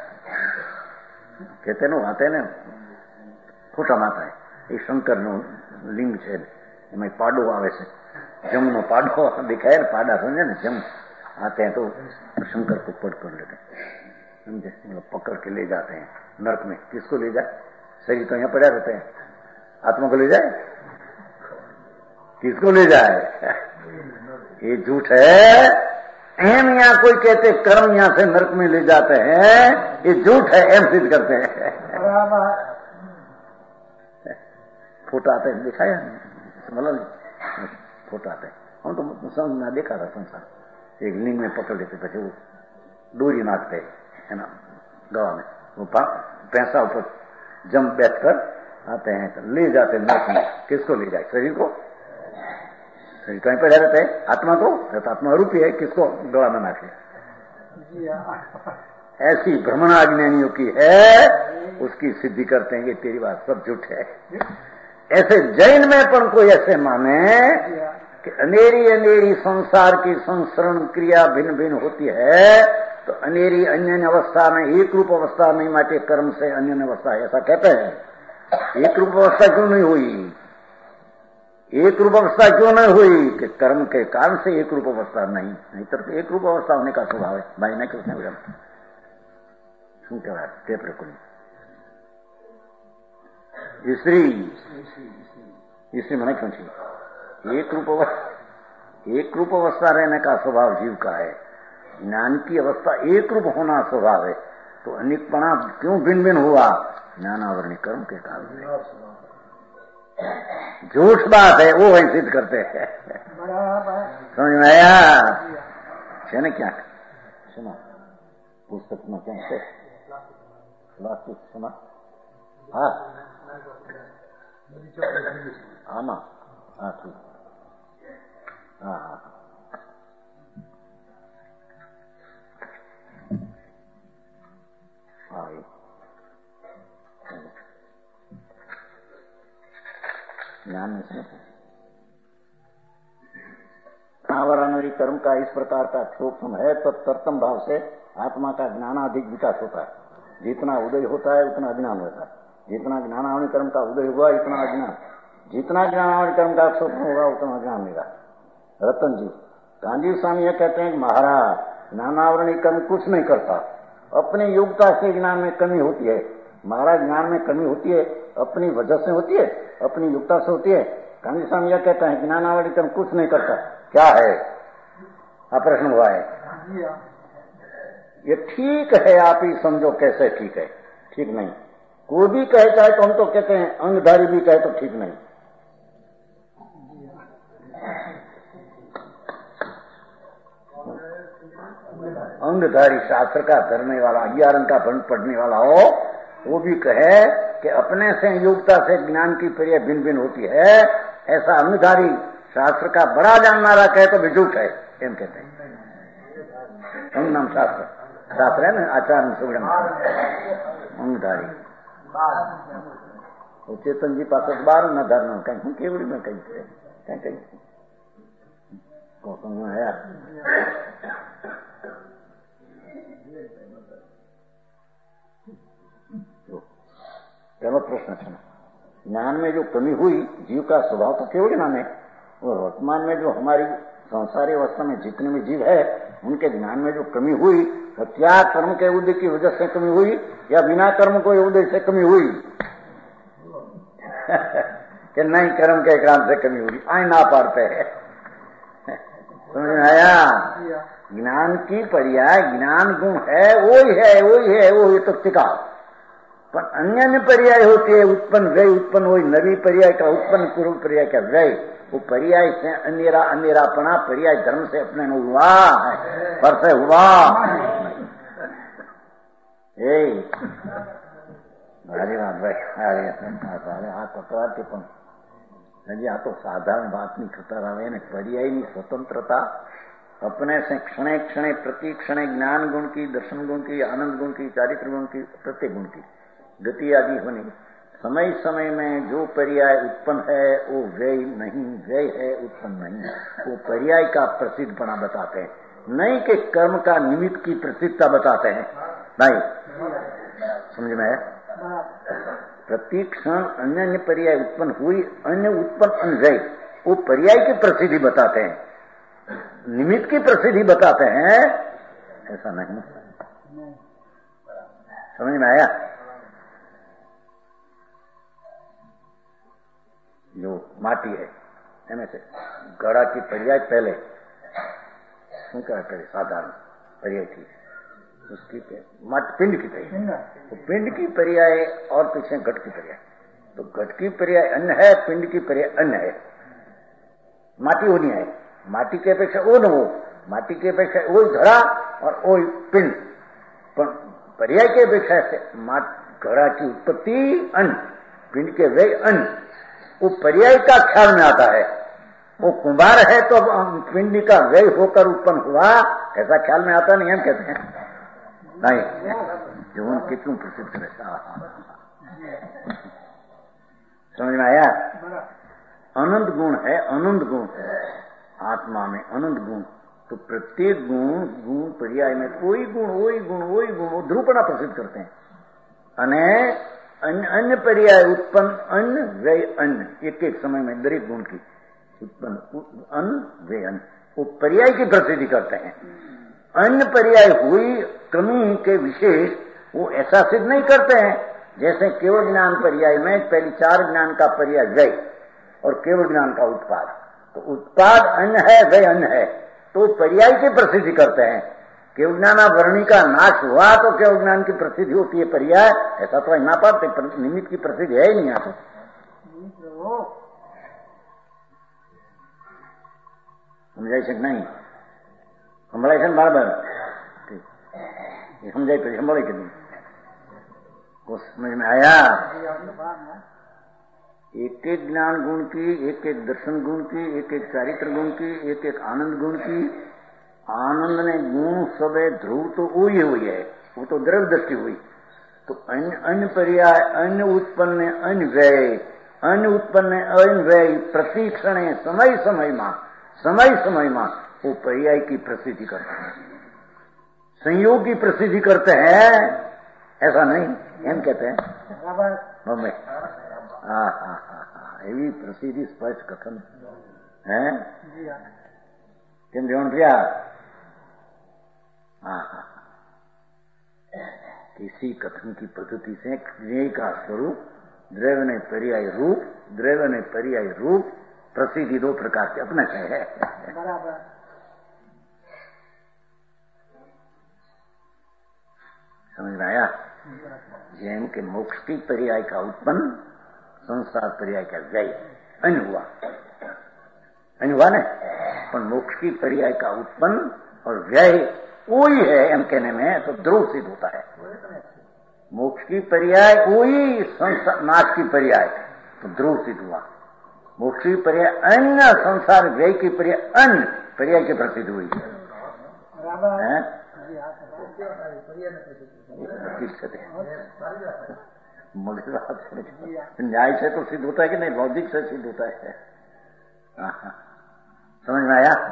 कहते हैं आते हैं खोटा माता है। ये शंकर नो लिंग है, एम पाडो आवे से, जम नो पाडो दिखाए ना, पाडा समझे ना, जम आते हैं तो शंकर को पकड़ लेते हैं, समझे, मतलब पकड़ के ले जाते हैं नरक में। किसको ले जाए? शरीर तो यहाँ पड़ा रहते हैं, आत्मा को ले जाए? किसको ले जाए? ये झूठ है। एम यहाँ कोई कहते कर्म यहाँ से नरक में ले जाते हैं, ये झूठ है, एम सिद्ध करते हैं। फोटो आते हैं, दिखाया मतलब फोटो आते हैं, हम तो समझ में देखा था संसार, एक लिंग में पकड़ लेते, પછી वो डोरी नाचते है ना गवा में, वो पैसा ऊपर जम बैठकर आते हैं, तो ले जाते नरक में। किसको ले जाए? शरीर को? शरीर कहीं पड़ा रहता है, आत्मा को, आत्मा रूपी है, किसको गला में नाखे? ऐसी भ्रमण अज्ञानियों की है, उसकी सिद्धि करते हैं कि तेरी बात सब झूठ है। ऐसे जैन में पण कोई ऐसे माने कि अंधेरी संसार की संसरण क्रिया भिन्न भिन्न होती है, तो अंधेरी अन्य अवस्था में एक रूप अवस्था नहीं, माटे कर्म से अन्य अवस्था, ऐसा कहते हैं। एक रूप अवस्था क्यों नहीं हुई? एक रूप अवस्था क्यों नहीं हुई? कि कर्म के कारण से एक रूप अवस्था नहीं तो एक रूप अवस्था होने का स्वभाव है। भाई ना कृष्ण विरम શું કહેવાય તે પ્રકૃતિ स्त्री मैंने क्यों थी? एक रूप अवस्था रहने का स्वभाव जीव का है। ज्ञान की अवस्था एक रूप होना स्वभाव है, तो अनेकपणा क्यों भिन्न भिन्न हुआ? ज्ञानावरणी कर्म के कारण से। झूठ बात है, वो वही सिद्ध करते हैं। समझ में आया? है ना? क्या सुना पुस्तक में क्या है? सुना? हाँ आमा, हाँ ठीक, हाँ हाँ हाँ, ज्ञान में से आवरणरी कर्म का इस प्रकार का सूक्ष्म है, तो तत्तम भाव से आत्मा का ज्ञानाधिक विकास होता है। जितना उदय होता है उतना अज्ञान होता है, जितना ज्ञानावरण कर्म का उदय हुआ इतना अज्ञान, जितना ज्ञानावरण कर्म का सूक्ष्म होगा उतना अज्ञान मिला। रतन जी गांधी स्वामी यह कहते हैं कि महाराज ज्ञानावरण कर्म कुछ नहीं करता, अपनी योग्यता से ज्ञान में कमी होती है। महाराज ज्ञान में कमी होती है अपनी वजह से होती है, अपनी योग्यता से होती है। गांधी स्वामी यह कहते हैं ज्ञानावरण कर्म कुछ नहीं करता। क्या है? प्रश्न हुआ है। ये ठीक है, आप ही समझो कैसे ठीक है, ठीक नहीं। कोई भी कहे चाहे तो हम तो कहते हैं, अंगधारी भी कहे तो ठीक नहीं। अंगधारी शास्त्र का धरने वाला, 11 का पढ़ने वाला हो, वो भी कहे कि अपने से योग्यता से ज्ञान की पर्याय भिन्न भिन्न होती है, ऐसा अंगधारी शास्त्र का बड़ा जाननारा कहे तो भी झूठ है, एम कहते हैं। अंग नाम शास्त्र है ना, आचार्य सुगम अंगधारी चेतन जी पास 12 न धरना कहीं केवड़ी में कहीं समझ में आया? पहला प्रश्न था, ज्ञान में जो कमी हुई, जीव का स्वभाव तो केवल ज्ञान है, और वर्तमान में जो हमारी संसारी अवस्था में जितने भी जीव है उनके ज्ञान में जो कमी हुई तो क्या कर्म के उदय की वजह से कमी हुई या बिना कर्म को उदय से कमी हुई कि नहीं कर्म के कारण से कमी हुई आई ना पाते है। समझ में आया? ज्ञान की पर्याय ज्ञान गुण है वही है वही है वो ये तो टिका, पर अन्य अन्य पर्याय होती है उत्पन्न व्यय उत्पन्न वही नवी पर्याय का उत्पन्न पूर्व पर्याय का व्यय वो पर्याय से अंधेरा अंधेरापना पर्याय धर्म से अपने में हुआ पर से हुआ भारी बात भाई आ ककड़ाती पण हजी आ तो साधारण बात नहीं खतर आवे ने पर्यायनी स्वतंत्रता अपने से क्षणे क्षणे प्रति क्षणे ज्ञान गुण की दर्शन गुण की आनंद गुण की चारित्र गुण की प्रत्येक गुण की गति आदि होनी समय समय में जो पर्याय उत्पन्न है वो व्यय नहीं व्यय है उत्पन्न नहीं वो पर्याय का प्रसिद्धपना बताते हैं नहीं कि कर्म का निमित्त की प्रसिद्धता बताते हैं। नहीं समझ में है? प्रति क्षण अन्य अन्य पर्याय उत्पन्न हुई अन्य उत्पन्न अन्वय वो पर्याय की प्रसिद्धि बताते हैं निमित्त की प्रसिद्धि बताते हैं ऐसा नहीं। समझ में आया? जो माटी है एम से गड़ा की पर्याय पहले શું कहते साधारण पर्याय थी उसकी पिंड की पर्याय तो पिंड की पर्याय और पीछे घट की पर्याय तो घट की पर्याय अन्य है पिंड की पर्याय अन्य है। माटी वो नहीं है माटी की अपेक्षा वो न हो माटी की अपेक्षा वो घड़ा और वो पिंड पर पर्याय की अपेक्षा से घड़ा की उत्पत्ति अन्न पिंड के व्यय अन्न वो पर्याय का ख्याल में आता है। वो कुंभार है तो पिंड का व्यय होकर उत्पन्न हुआ ऐसा ख्याल में आता नहीं हम कहते हैं नहीं जीवन कितनी प्रसिद्ध है। समझ में आया? अनंत गुण है अनंत गुण है आत्मा में अनंत गुण तो प्रत्येक गुण पर्याय में कोई गुण वो ध्रुवपना प्रसिद्ध करते हैं अन्य पर्याय उत्पन्न अन्न व्यय अन्न एक एक समय में दरेक गुण की उत्पन्न अन्न व्यय अन्न वो पर्याय की प्रसिद्धि करते हैं। अन्य पर्याय हुई कमी के विशेष वो ऐसा सिद्ध नहीं करते हैं जैसे केवल ज्ञान पर्याय में पहले चार ज्ञान का पर्याय व्यय और केवल ज्ञान का उत्पाद तो उत्पाद अन्न है व्यय अन्न है तो पर्याय की प्रसिद्धि करते हैं। केवल ज्ञानावरणी का नाश हुआ तो केवल ज्ञान की प्रसिद्धि होती है पर्याय ऐसा तो ना पाते निमित्त की प्रसिद्धि है ही नहीं आते। समझाई सक नहीं संभाई सक बराबर समझाई तो संभाई के नहीं को समझ में आया? एक एक ज्ञान गुण की एक एक दर्शन गुण की एक एक चारित्र गुण की एक एक आनंद गुण की आनंद ने गुण सब ध्रुव तो वही हुई है वो तो द्रव्य दृष्टि हुई तो अन्य पर्याय अन्य उत्पन्न अन्य व्यय प्रति क्षण समय समय में वो पर्याय की प्रसिद्धि करते हैं संयोग की प्रसिद्धि करते हैं ऐसा नहीं हम कहते हैं मम्मी एवी प्रसिद्धि स्पष्ट कथन है केम ध्यान दिया किसी कथन की पद्धति से क्रिया का स्वरूप द्रव्य ने पर्याय रूप प्रसिद्धि दो प्रकार के अपने से है। समझ में आया? जैन के मोक्ष की पर्याय का उत्पन्न संसार पर्याय का व्यय अन्य हुआ न पर मोक्ष की पर्याय का उत्पन्न और व्यय वही है हम कहने में तो ध्रुव सिद्ध होता है। मोक्ष की पर्याय वही नाश की पर्याय तो ध्रुव सिद्ध हुआ। मोक्ष की पर्याय अन्य संसार व्यय की पर्याय अन्य पर्याय की प्रसिद्ध हुई है। न्याय से तो सिद्ध होता है कि नहीं बौद्धिक से सिद्ध होता है। समझ में आया?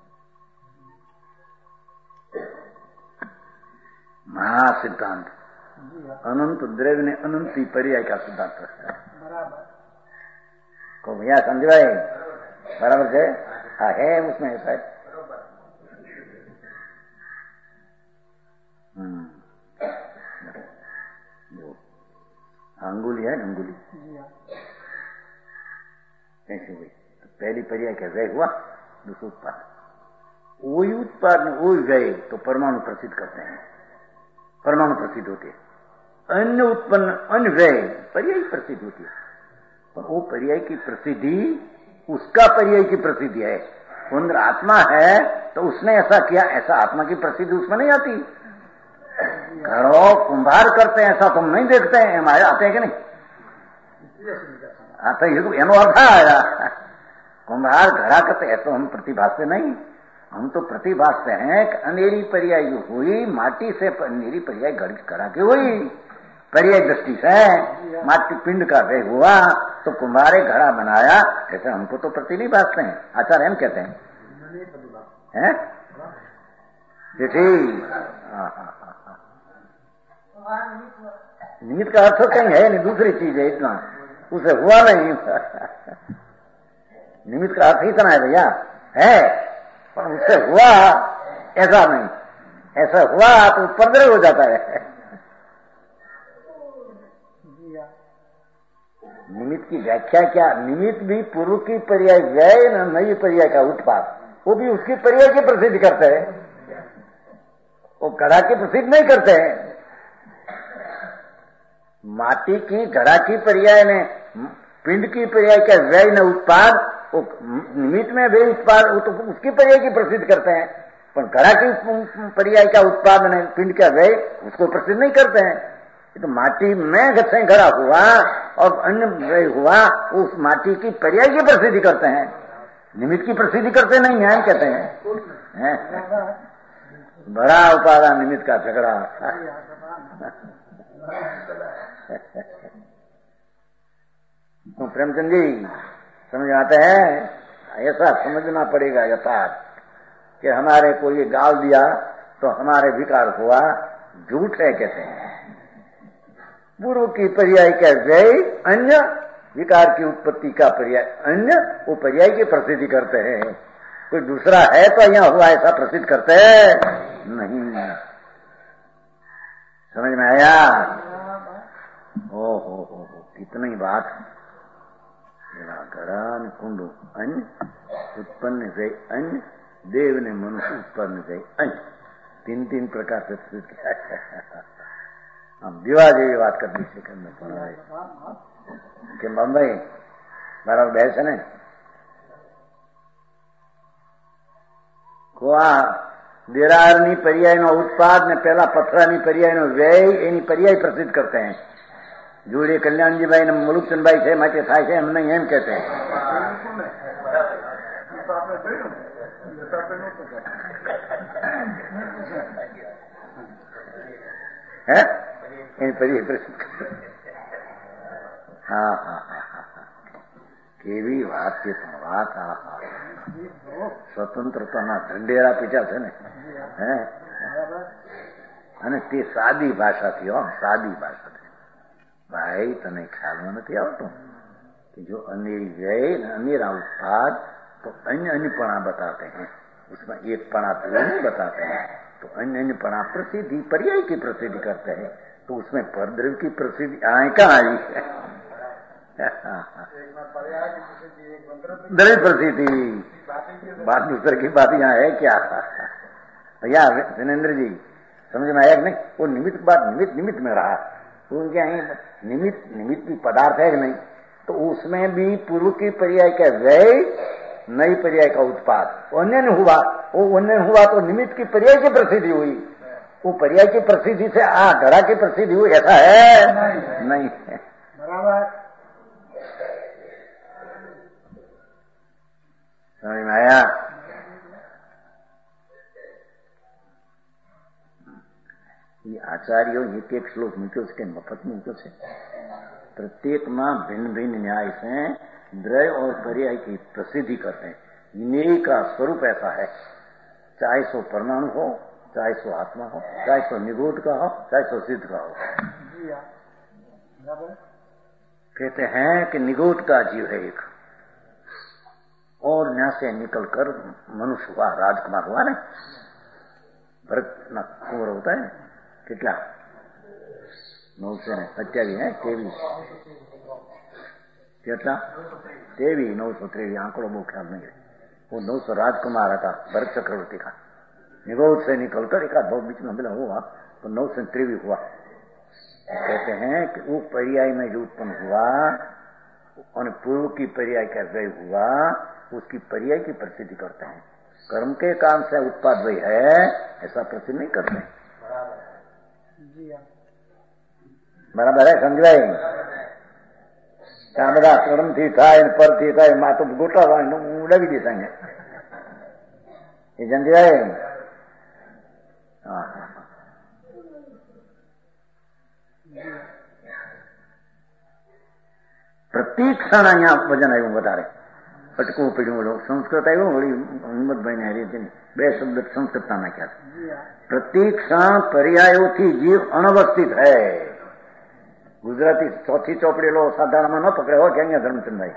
महा सिद्धांत अनंत द्रव्य ने अनंत ही पर्याय का सिद्धांत रखा है। को भैया समझ भाई बराबर है? हाँ है उसमें ऐसा है। अंगुली है अंगुली ऐसे हुई तो पहली पर्याय क्या व्यय हुआ, दूसरा उत्पाद। वही उत्पाद में वही व्यय तो परमाणु प्रसिद्ध करते हैं, परमाणु प्रसिद्ध होते हैं। अन्य उत्पन्न अन्य व्यय पर्याय प्रसिद्ध होती है, पर वो पर्याय की प्रसिद्धि उसका पर्याय की प्रसिद्धि है। अंदर आत्मा है तो उसने ऐसा किया, ऐसा आत्मा की प्रसिद्धि उसमें नहीं आती। घरों कुंभार करते हैं ऐसा तुम नहीं देखते हैं, हमारे आते हैं कि नहीं आते हैं? एनो अर्थ आया कुंभार घड़ा करते हैं तो हम प्रतिभासते नहीं, हम तो प्रतिभासते हैं कि अंधेरी पर्याय जो हुई माटी से अंधेरी पर्याय घड़ा के हुई पर्याय दृष्टि से माटी पिंड का वेग हुआ तो कुंभारे घड़ा बनाया, ऐसे हमको तो प्रति नहीं भासते हैं। आचार्य हम कहते हैं निमित्त का अर्थ कहीं है नहीं, दूसरी चीज है, इतना उसे हुआ नहीं। निमित्त का अर्थ इतना है भैया है, पर उससे हुआ ऐसा नहीं, ऐसा हुआ तो उपद्रव हो जाता है। निमित्त की व्याख्या क्या, निमित्त भी पूर्व की पर्याय व्यय न नई पर्याय का उत्पाद, वो भी उसकी पर्याय की प्रसिद्ध करते हैं, वो घड़ा की प्रसिद्ध नहीं करते हैं। माटी की घड़ा की पर्याय ने पिंड की पर्याय का व्यय न उत्पाद, वो निमित्त में वे उत्पाद वो तो उसकी पर्याय की प्रसिद्ध करते हैं, पर घड़ा की पर्याय का उत्पाद ने पिंड का व्यय उसको प्रसिद्ध नहीं करते हैं। तो माटी में से घड़ा हुआ और अन्य व्यय हुआ, उस माटी की पर्याय की प्रसिद्धि करते हैं, निमित्त की प्रसिद्धि करते नहीं है, कहते हैं बड़ा उपादान निमित्त का झगड़ा। तो प्रेमचंद जी समझ आते हैं, ऐसा समझना पड़ेगा यथार्थ कि हमारे को ये गाल दिया तो हमारे विकार हुआ, झूठ है कहते हैं। पूर्व की पर्याय का व्यय अन्य, विकार की उत्पत्ति का पर्याय अन्य, वो पर्याय की प्रसिद्धि करते हैं। कोई दूसरा है तो यहाँ हुआ ऐसा प्रसिद्ध करते हैं नहीं। समझ में आया? हो कितनी बात। घड़ा कुंड अन्य, उत्पन्न से अन्य, देव ने मनुष्य उत्पन्न से अन्य, तीन प्रकार से प्रसिद्ध किया। हम विवाह जेवी बात करनी से करने पड़ा है कि बम्बई बराबर बैस है ने કોઆ દેરારની પર્યાયનો ઉત્પાદ ને પેલા પથરાની પર્યાયનો વ્યય એની પર્યાય પ્રસિદ્ધ કરते हैं। જોડે કલ્યાણજીભાઈ ને મુલુકચંદભાઈ છે માટે થાય છે એમ નહીં, એમ કહેते हैं। है એની પર્યાય પ્રસિદ્ધ કરते। હા હા હા હા કેવી વાત છે પણ વાત। હા હા સ્વતંત્રતાના ઢંઢેરા પીટા છે ને હે, અને તે સાદી ભાષાથી, સાદી ભાષાથી। ભાઈ તને ખ્યાલમાં નથી આવતું कि जो अनेरी व्यय अनेरा उत्पाद तो अन्य अन्यपणा बताते हैं, उसमें एकपणा तो नहीं बताते हैं, तो अन्य अन्यपणा प्रसिद्धि पर्याय की प्रसिद्धि करते हैं, तो उसमें परद्रव्य की प्रसिद्धि आए कहाँ आई है? द्रव्य प्रसिद्धि बात दूसरे की बात यहाँ है क्या? भैया विनेन्द्र जी समझ में आया कि नहीं? वो निमित्त बात निमित्त में रहा, वो क्या है निमित्त भी पदार्थ है कि नहीं, तो उसमें भी पूर्व की पर्याय का व्यय नई पर्याय का उत्पाद अन्य हुआ, वो अन्य हुआ तो निमित्त की पर्याय की प्रसिद्धि हुई, वो पर्याय की प्रसिद्धि से घड़ा की प्रसिद्धि हुई, ऐसा है नहीं है। बराबर समझ में आया? ये आचार्यों एक एक श्लोक मूक्यो છે, મફત મૂક્યો છે। प्रत्येक में भिन्न भिन्न न्याय से द्रव्य और पर्याय की प्रसिद्धि करते हैं। न्याय का स्वरूप ऐसा है, चाहे सो परमाणु हो, चाहे सो आत्मा हो, चाहे सो निगूढ़ का हो, चाहे सो सिद्ध का हो। कहते हैं कि निगूढ़ का जीव है एक, और यहाँ से निकलकर मनुष्य हुआ, राजकुमार हुआ ना, भरत ना कुंवर होता है कितना 927 है 23 कितना 23 923 आंकड़ों वो ख्याल नहीं है। वो 900 राजकुमार था भरत चक्रवर्ती का, निगोद से निकलकर एक दो बीच में मिला हुआ तो 923 हुआ। कहते हैं कि वो पर्याय में जो उत्पन्न हुआ और पूर्व की पर्याय का व्यय हुआ, उसकी पर्याय की प्रसिद्धि करते हैं। कर्म के काम से उत्पाद वही है ऐसा प्रसिद्ध नहीं करते। बराबर है, समझ गए? क्या બધા કર્મથી થાય પરથી થાય માં તો ગોટાવા ઉડાવી દેસાંગે એ સમજાય? હા હા પ્રતિક્ષણ અહીંયા વજન આવ્યું વધારે અટકવું પડ્યું. બોલો સંસ્કૃત આવ્યું વળી હિંમતભાઈ ને રીતે બે શબ્દ સંસ્કૃતના નાખ્યા છે. પ્રતિક્ષણ પર્યાયોથી જીવ અનવસ્થિત હૈ. ગુજરાતી ચોથી ચોપડી લો સાધારણમાં ન પકડે હોય કે અહીંયા ધર્મચંદભાઈ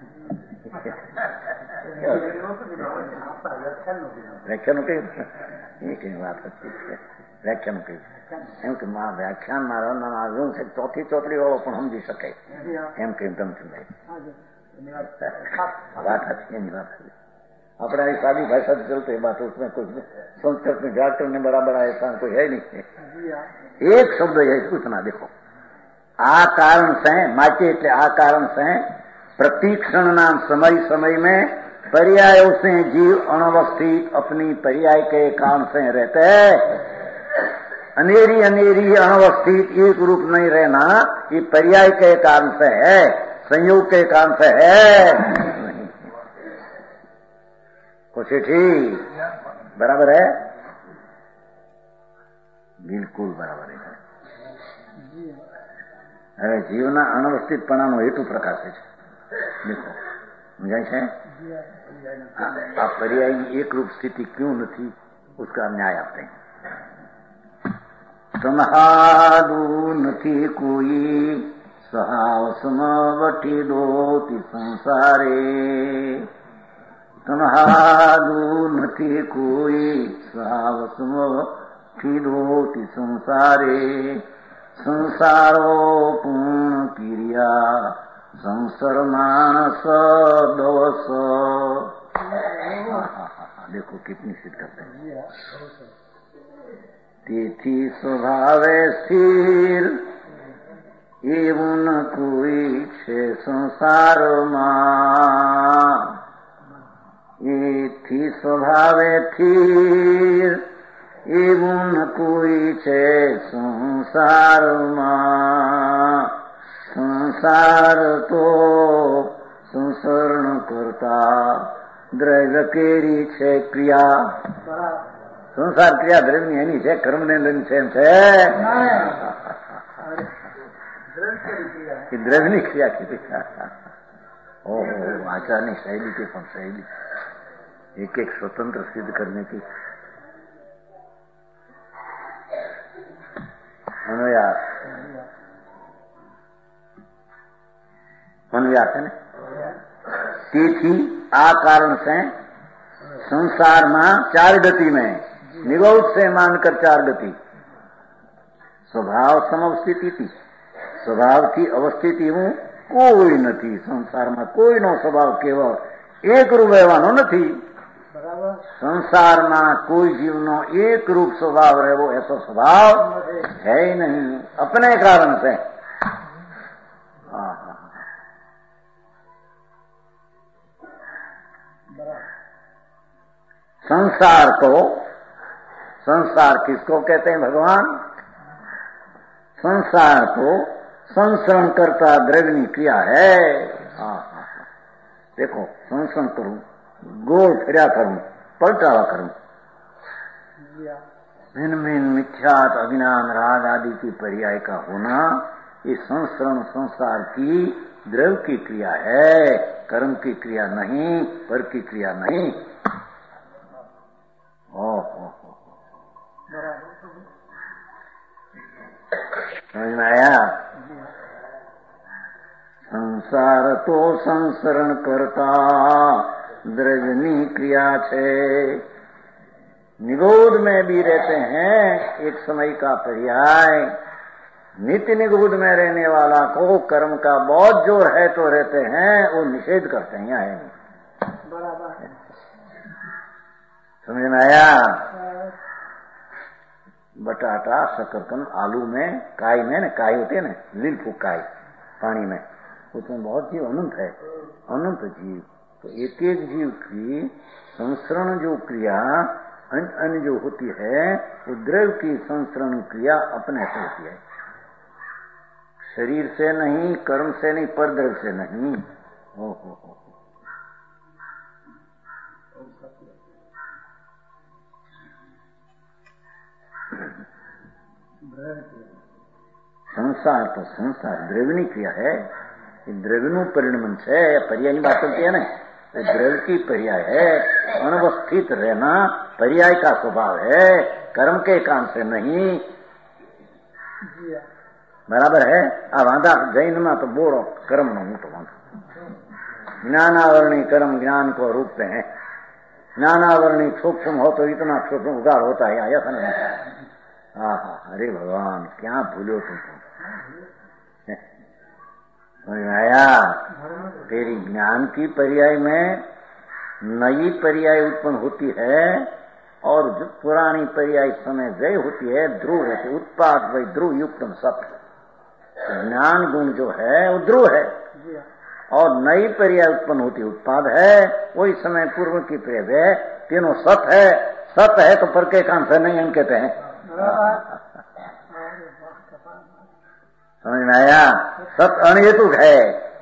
વ્યાખ્યાનું કહ્યું એ કઈ વાત હતી છે. વ્યાખ્યાનું કહ્યું એમ કે વ્યાખ્યાન મારા આવ્યું છે ચોથી ચોપડી વાળો પણ સમજી શકે એમ કહ્યું ધર્મચંદભાઈ. વાત હતી એની વાત હતી. अपने सादी भाषा से चलते हैं बात, उसमें कुछ संस्कृत में व्याकरण में बराबर ऐसा कोई है नहीं. एक शब्द है सूचना. देखो आ कारण से माचे એટલે आ कारण से प्रतीक्षण नाम समय समय में पर्यायों से जीव अनवस्थित अपनी पर्याय के कारण से रहते हैं. अनेरी अनेरी अनवस्थित एक रूप नहीं रहना ये पर्याय के कारण से है, संयोग के कारण से है. कुछ ठीक बराबर है, बिल्कुल बराबर है. હવે જીવના અનવસ્થિતપણાનો હેતુ પ્રકાશે છે. દેખો સમજાય છે? આ પર્યાયની એક રૂપ સ્થિતિ ક્यों નથી उसका न्याय આપते हैं. તનહાદુ નથી કોઈ સહાવ સમવટી દોતી સંસારે. તનહાદુ નથી કોઈ સહાવ સમવટી દોતી સંસારે. संसारो पूर्ण क्रिया संसार मानस दोष. देखो कितनी सिद्ध करते हैं. तिथि स्वभावे स्थिर एवं न कोई छे संसार मां. तिथि स्वभावे स्थिर एवं न कोई छे संसारमा. संसार तो संसरण करता द्रव्य केरी छे क्रिया. संसार क्रिया द्रव्य ની એની છે, કર્મ ને લઈને છે એમ છે. દ્રવ્ય ની ક્રિયા કીધી. ઓહો આચારની શૈલી के પણ शैली एक एक स्वतंत्र सिद्ध करने की. अनुयास है ने. તેથી આ કારણ से संसार में चार गति में निगौध से मानकर चार गति. स्वभाव समवस्थिति थी, स्वभाव की अवस्थिति हूँ कोई नहीं. संसार में कोई नो स्वभाव केवल एक रूप રહેવાનો નથી. संसार में कोई जीवनो एक रूप स्वभाव रहे वो ऐसा स्वभाव है ही नहीं अपने कारण से. संसार को, संसार किसको कहते हैं भगवान? संसार को संसरण करता द्रव्य क्रिया है. देखो संसरण करूं, गोल फिरा करूं, पलटावा करूं, इनमें मिथ्यात अज्ञान राग आदि की पर्याय का होना ये संसरण संसार की द्रव्य की क्रिया है, कर्म की क्रिया नहीं, पर की क्रिया नहीं. समझ में आया? संसार तो संसरण करता द्रव्यनी क्रिया छे। निगोद में भी रहते हैं, एक समय का पर्याय। नित्य निगोद में रहने वाला को कर्म का बहुत जोर है तो रहते हैं, वो निषेध करते हैं। है नहीं, बराबर समझ में आया? बटाटा, शकरकंद, आलू में काई में न काई होती है ना, लील फूक काई पानी में, उसमें बहुत जीव अनंत है, अनंत जीव। तो एक एक जीव की संसरण जो क्रिया अन्य जो होती है, वो द्रव्य की संसरण क्रिया अपने से होती है, शरीर से नहीं, कर्म से नहीं, पर द्रव्य से नहीं। हो। संसार तो संसार द्रव्यनी क्रिया है, द्रव्यनु परिणमन से पर्याय बात करती है ना, तो द्रव्य की पर्याय है। अनवस्थित रहना पर्याय का स्वभाव है, कर्म के काम से नहीं। बराबर है? आ वांधा जैन में तो बोलो कर्म न हूं तो वांधा। ज्ञानावरणी कर्म ज्ञान को रोकते हैं। ज्ञानावरणी सूक्ष्म हो तो इतना सूक्ष्म उगाड़ होता है, ऐसा नहीं। अरे भगवान क्या भूलो तुमको, समझ में आया? तेरी ज्ञान की पर्याय में नई पर्याय उत्पन्न होती है, और जो पुरानी पर्याय समय जय होती है, ध्रुव रहती, उत्पाद वही ध्रुव युक्तम सत्य। ज्ञान गुण जो है वो ध्रुव है, और नई पर्याय उत्पन्न होती उत्पाद है, वही समय पूर्व की पर्याय तीनों सत है। सत है तो पर के काम से नहीं हम कहते हैं। समझ में आया? सत अनहेतुक है,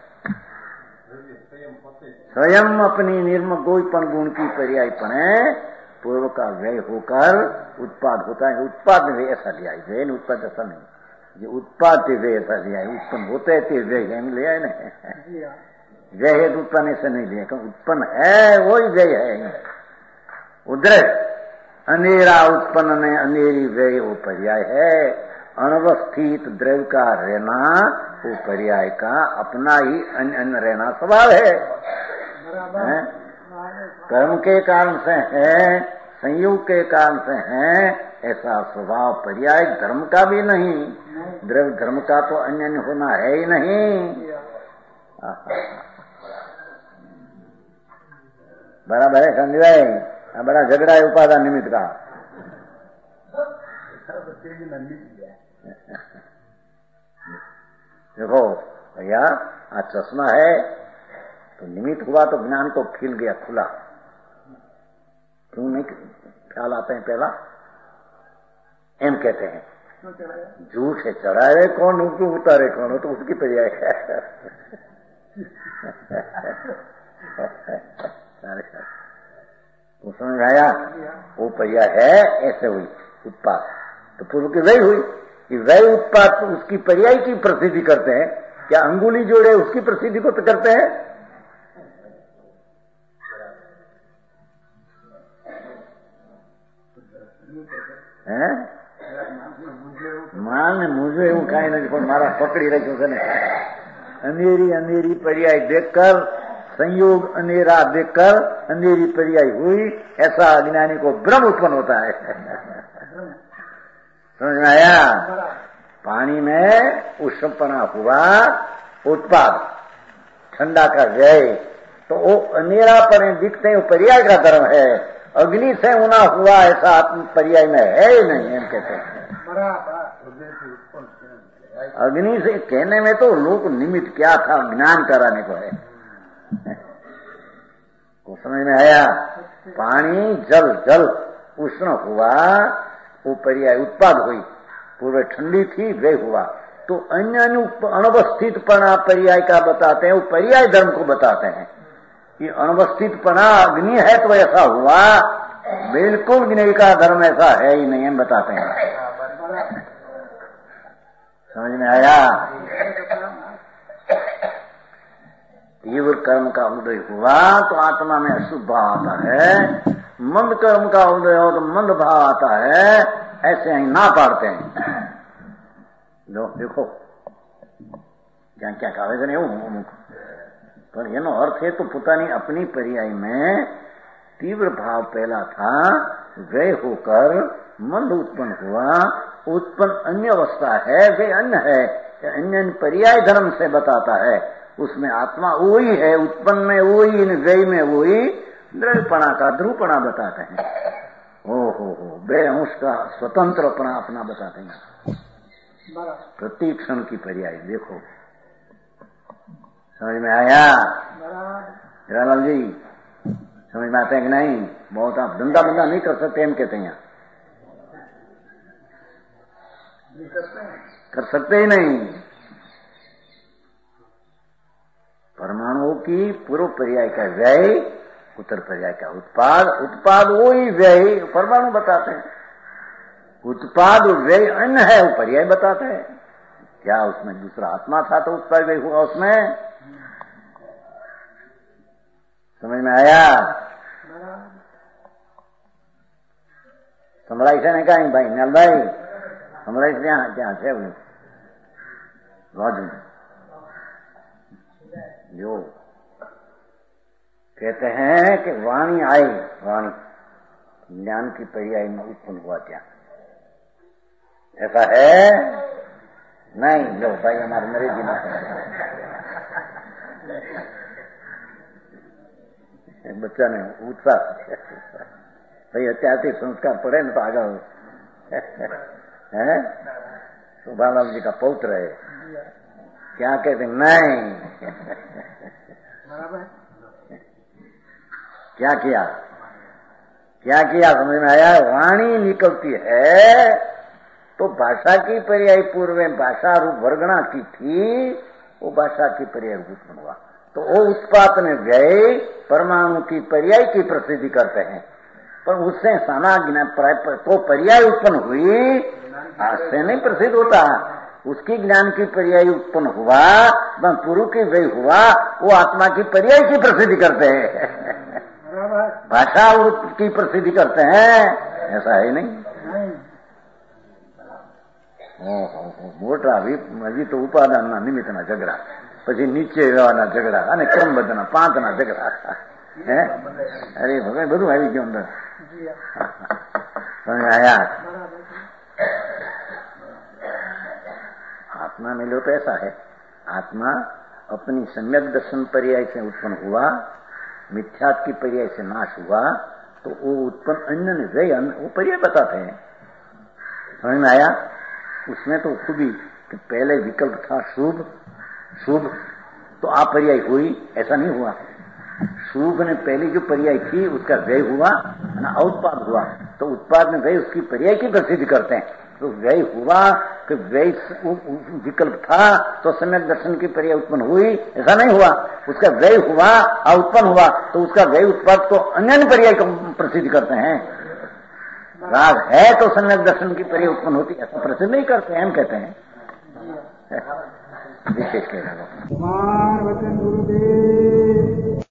स्वयं अपनी निर्म गोईपन गुण की पर्यायपण है, पूर्व का व्यय होकर उत्पाद होता है। उत्पाद में ऐसा लिया है, व्यय उत्पाद ऐसा नहीं, ये उत्पाद से व्यय ऐसा लिया है, उत्पन्न होते थे व्यय हम लिया है ना, व्यय है उत्पन्न ऐसे नहीं लिया, क्योंकि उत्पन्न है वही व्यय है। उद्रव अंधेरा उत्पन्न में अंधेरी व्यय वो पर्याय है, अनवस्थित द्रव्य का रहना वो पर्याय का अपना ही अन्य अन्य रहना स्वभाव है। कर्म के कारण से है, संयोग के कारण से है, ऐसा स्वभाव पर्याय धर्म का भी नहीं, द्रव्य धर्म का तो अन्य अन्य होना है ही नहीं। बराबर है समझाए? बड़ा झगड़ा है उपादान निमित्त का। देखो भैया, आज चश्मा है तो निमित्त हुआ तो ज्ञान तो खिल गया, खुला। क्यों नहीं ख्याल आते हैं? पहला एम कहते हैं, झूठ है चढ़ाए कौन, उनको उतारे कौन, हो तो उसकी पर्याय है। वो समझ आया? वो पर्याय है, ऐसे हुई उत्पाद। तो पूर्व की वही हुई कि वही उत्पाद तो उसकी पर्याय की प्रसिद्धि करते हैं। क्या अंगुली जोड़े उसकी प्रसिद्धि को तो करते हैं? माने मुझे એવું કાંઈ નથી, પણ મારા પકડી રાખ્યો છે ને। अंधेरी अंधेरी पर्याय देखकर, संयोग अंधेरा देखकर अंधेरी पर्याय हुई, ऐसा अज्ञानी को भ्रम उत्पन्न होता है। समझ में आया? पानी में उष्णपना हुआ उत्पाद, ठंडा का व्यय, तो वो अंधेरापने दिखते हैं, वो पर्याय का धर्म है। अग्नि से ऊना हुआ ऐसा पर्याय में है ही नहीं, हम कहते हैं। अग्नि से कहने में तो लोग निमित्त क्या था, ज्ञान कराने को है। तो समझ में आया? पानी जल, जल उष्ण हुआ, वो पर्याय उत्पाद हुई, पूर्व ठंडी थी वे हुआ, तो अन्य अनवस्थितपना पर्याय का बताते हैं, वो पर्याय धर्म को बताते हैं कि अनवस्थितपना अग्नि है तो ऐसा हुआ, बिल्कुल अग्नि का धर्म ऐसा है ही नहीं, हम बताते हैं। समझ में आया? तीव्र कर्म का उदय हुआ तो आत्मा में अशुद्ध भाव आता है, मंद कर्म का उदय हो तो मंद भाव आता है, ऐसे અહીં ના પાડते हैं લો देखो क्या क्या કાવે છે ને એવું અમુક પણ એનો अर्थ है तो પોતાની अपनी पर्याय में तीव्र भाव पहला था व्यय होकर मंद उत्पन्न हुआ उत्पन्न अन्य अवस्था है वे अन्य है अन्य पर्याय धर्म से बताता है उसमें आत्मा वही है उत्पन्न में वही व्यय में वही द्रव्यपणा का ध्रुवपणा बताते हैं हो बे अंश का स्वतंत्रपना अपना बताते हैं प्रति क्षण की पर्याय देखो समझ में आया हिरालाल जी समझ में आते हैं कि नहीं बहुत आप धंधा बंदा नहीं कर सकते हम कहते हैं कर सकते ही नहीं परमाणुओं की पूर्व पर्याय का व्यय उत्तर पर्याय का उत्पाद वही व्यय परमाणु बताते हैं उत्पाद व्यय अन्य है वो पर्याय बताते हैं क्या उसमें दूसरा आत्मा था तो उत्पाद व्यय हुआ उसमें समझ में आया समराई से नहीं कहीं भाई न्याल भाई समराई से क्या है राजू जो कहते हैं कि वाणी आई वाणी ज्ञान की पर्याय में उत्पन्न हुआ क्या ऐसा है नहीं लो भाई हमारे अंग्रेजी में एक बच्चा ने उत्साह भाई अत्याधिक संस्कार पड़े ना तो आगे है शोभालाल जी का पौत्र है क्या कहते नहीं क्या किया समझ में आया वाणी निकलती है तो भाषा की पर्याय पूर्व में भाषा रूप वर्गणा की थी वो भाषा की पर्याय रूप उत्पन्न हुआ तो वो उत्पाद में व्यय परमाणु की पर्याय की प्रसिद्धि करते हैं पर उससे सामान्य तो पर्याय उत्पन्न हुई से नहीं प्रसिद्ध होता उसकी ज्ञान की पर्याय उत्पन्न हुआ पूर्व की व्यय हुआ वो आत्मा की पर्याय की प्रसिद्धि करते हैं भाषा की प्रसिद्धि करते हैं ऐसा है नहीं મોટા હજી તો ઉપાદાનના નિમિત્તના ઝઘડા પછી નીચે રહેવાના ઝઘડા અને ક્રમબદ્ધના પાંચના ઝઘડા હે અરે ભગવાન બધું આવી ગયું અંદર સમજ આયા आत्मा में लो तो ऐसा है आत्मा अपनी सम्यक दर्शन पर्याय से उत्पन्न हुआ मिथ्यात्व की पर्याय से नाश हुआ तो वो उत्पन्न अन्य व्यय वो पर्याय बताते हैं समझ में आया उसमें तो खुद ही कि पहले विकल्प था शुभ तो आप पर्याय हुई ऐसा नहीं हुआ शुभ ने पहली जो पर्याय थी उसका व्यय हुआ ना उत्पाद हुआ तो उत्पाद में व्यय उसकी पर्याय की प्रसिद्धि करते हैं तो व्यय हुआ कि व्यय विकल्प था तो सम्यक दर्शन की पर्याय उत्पन्न हुई ऐसा नहीं हुआ उसका व्यय हुआ और उत्पन्न हुआ तो उसका व्यय उत्पाद को अन्य पर्याय को प्रसिद्ध करते हैं राग है तो सम्यक दर्शन की पर्याय उत्पन्न होती ऐसा प्रसिद्ध नहीं करते हम कहते हैं विशेष कहना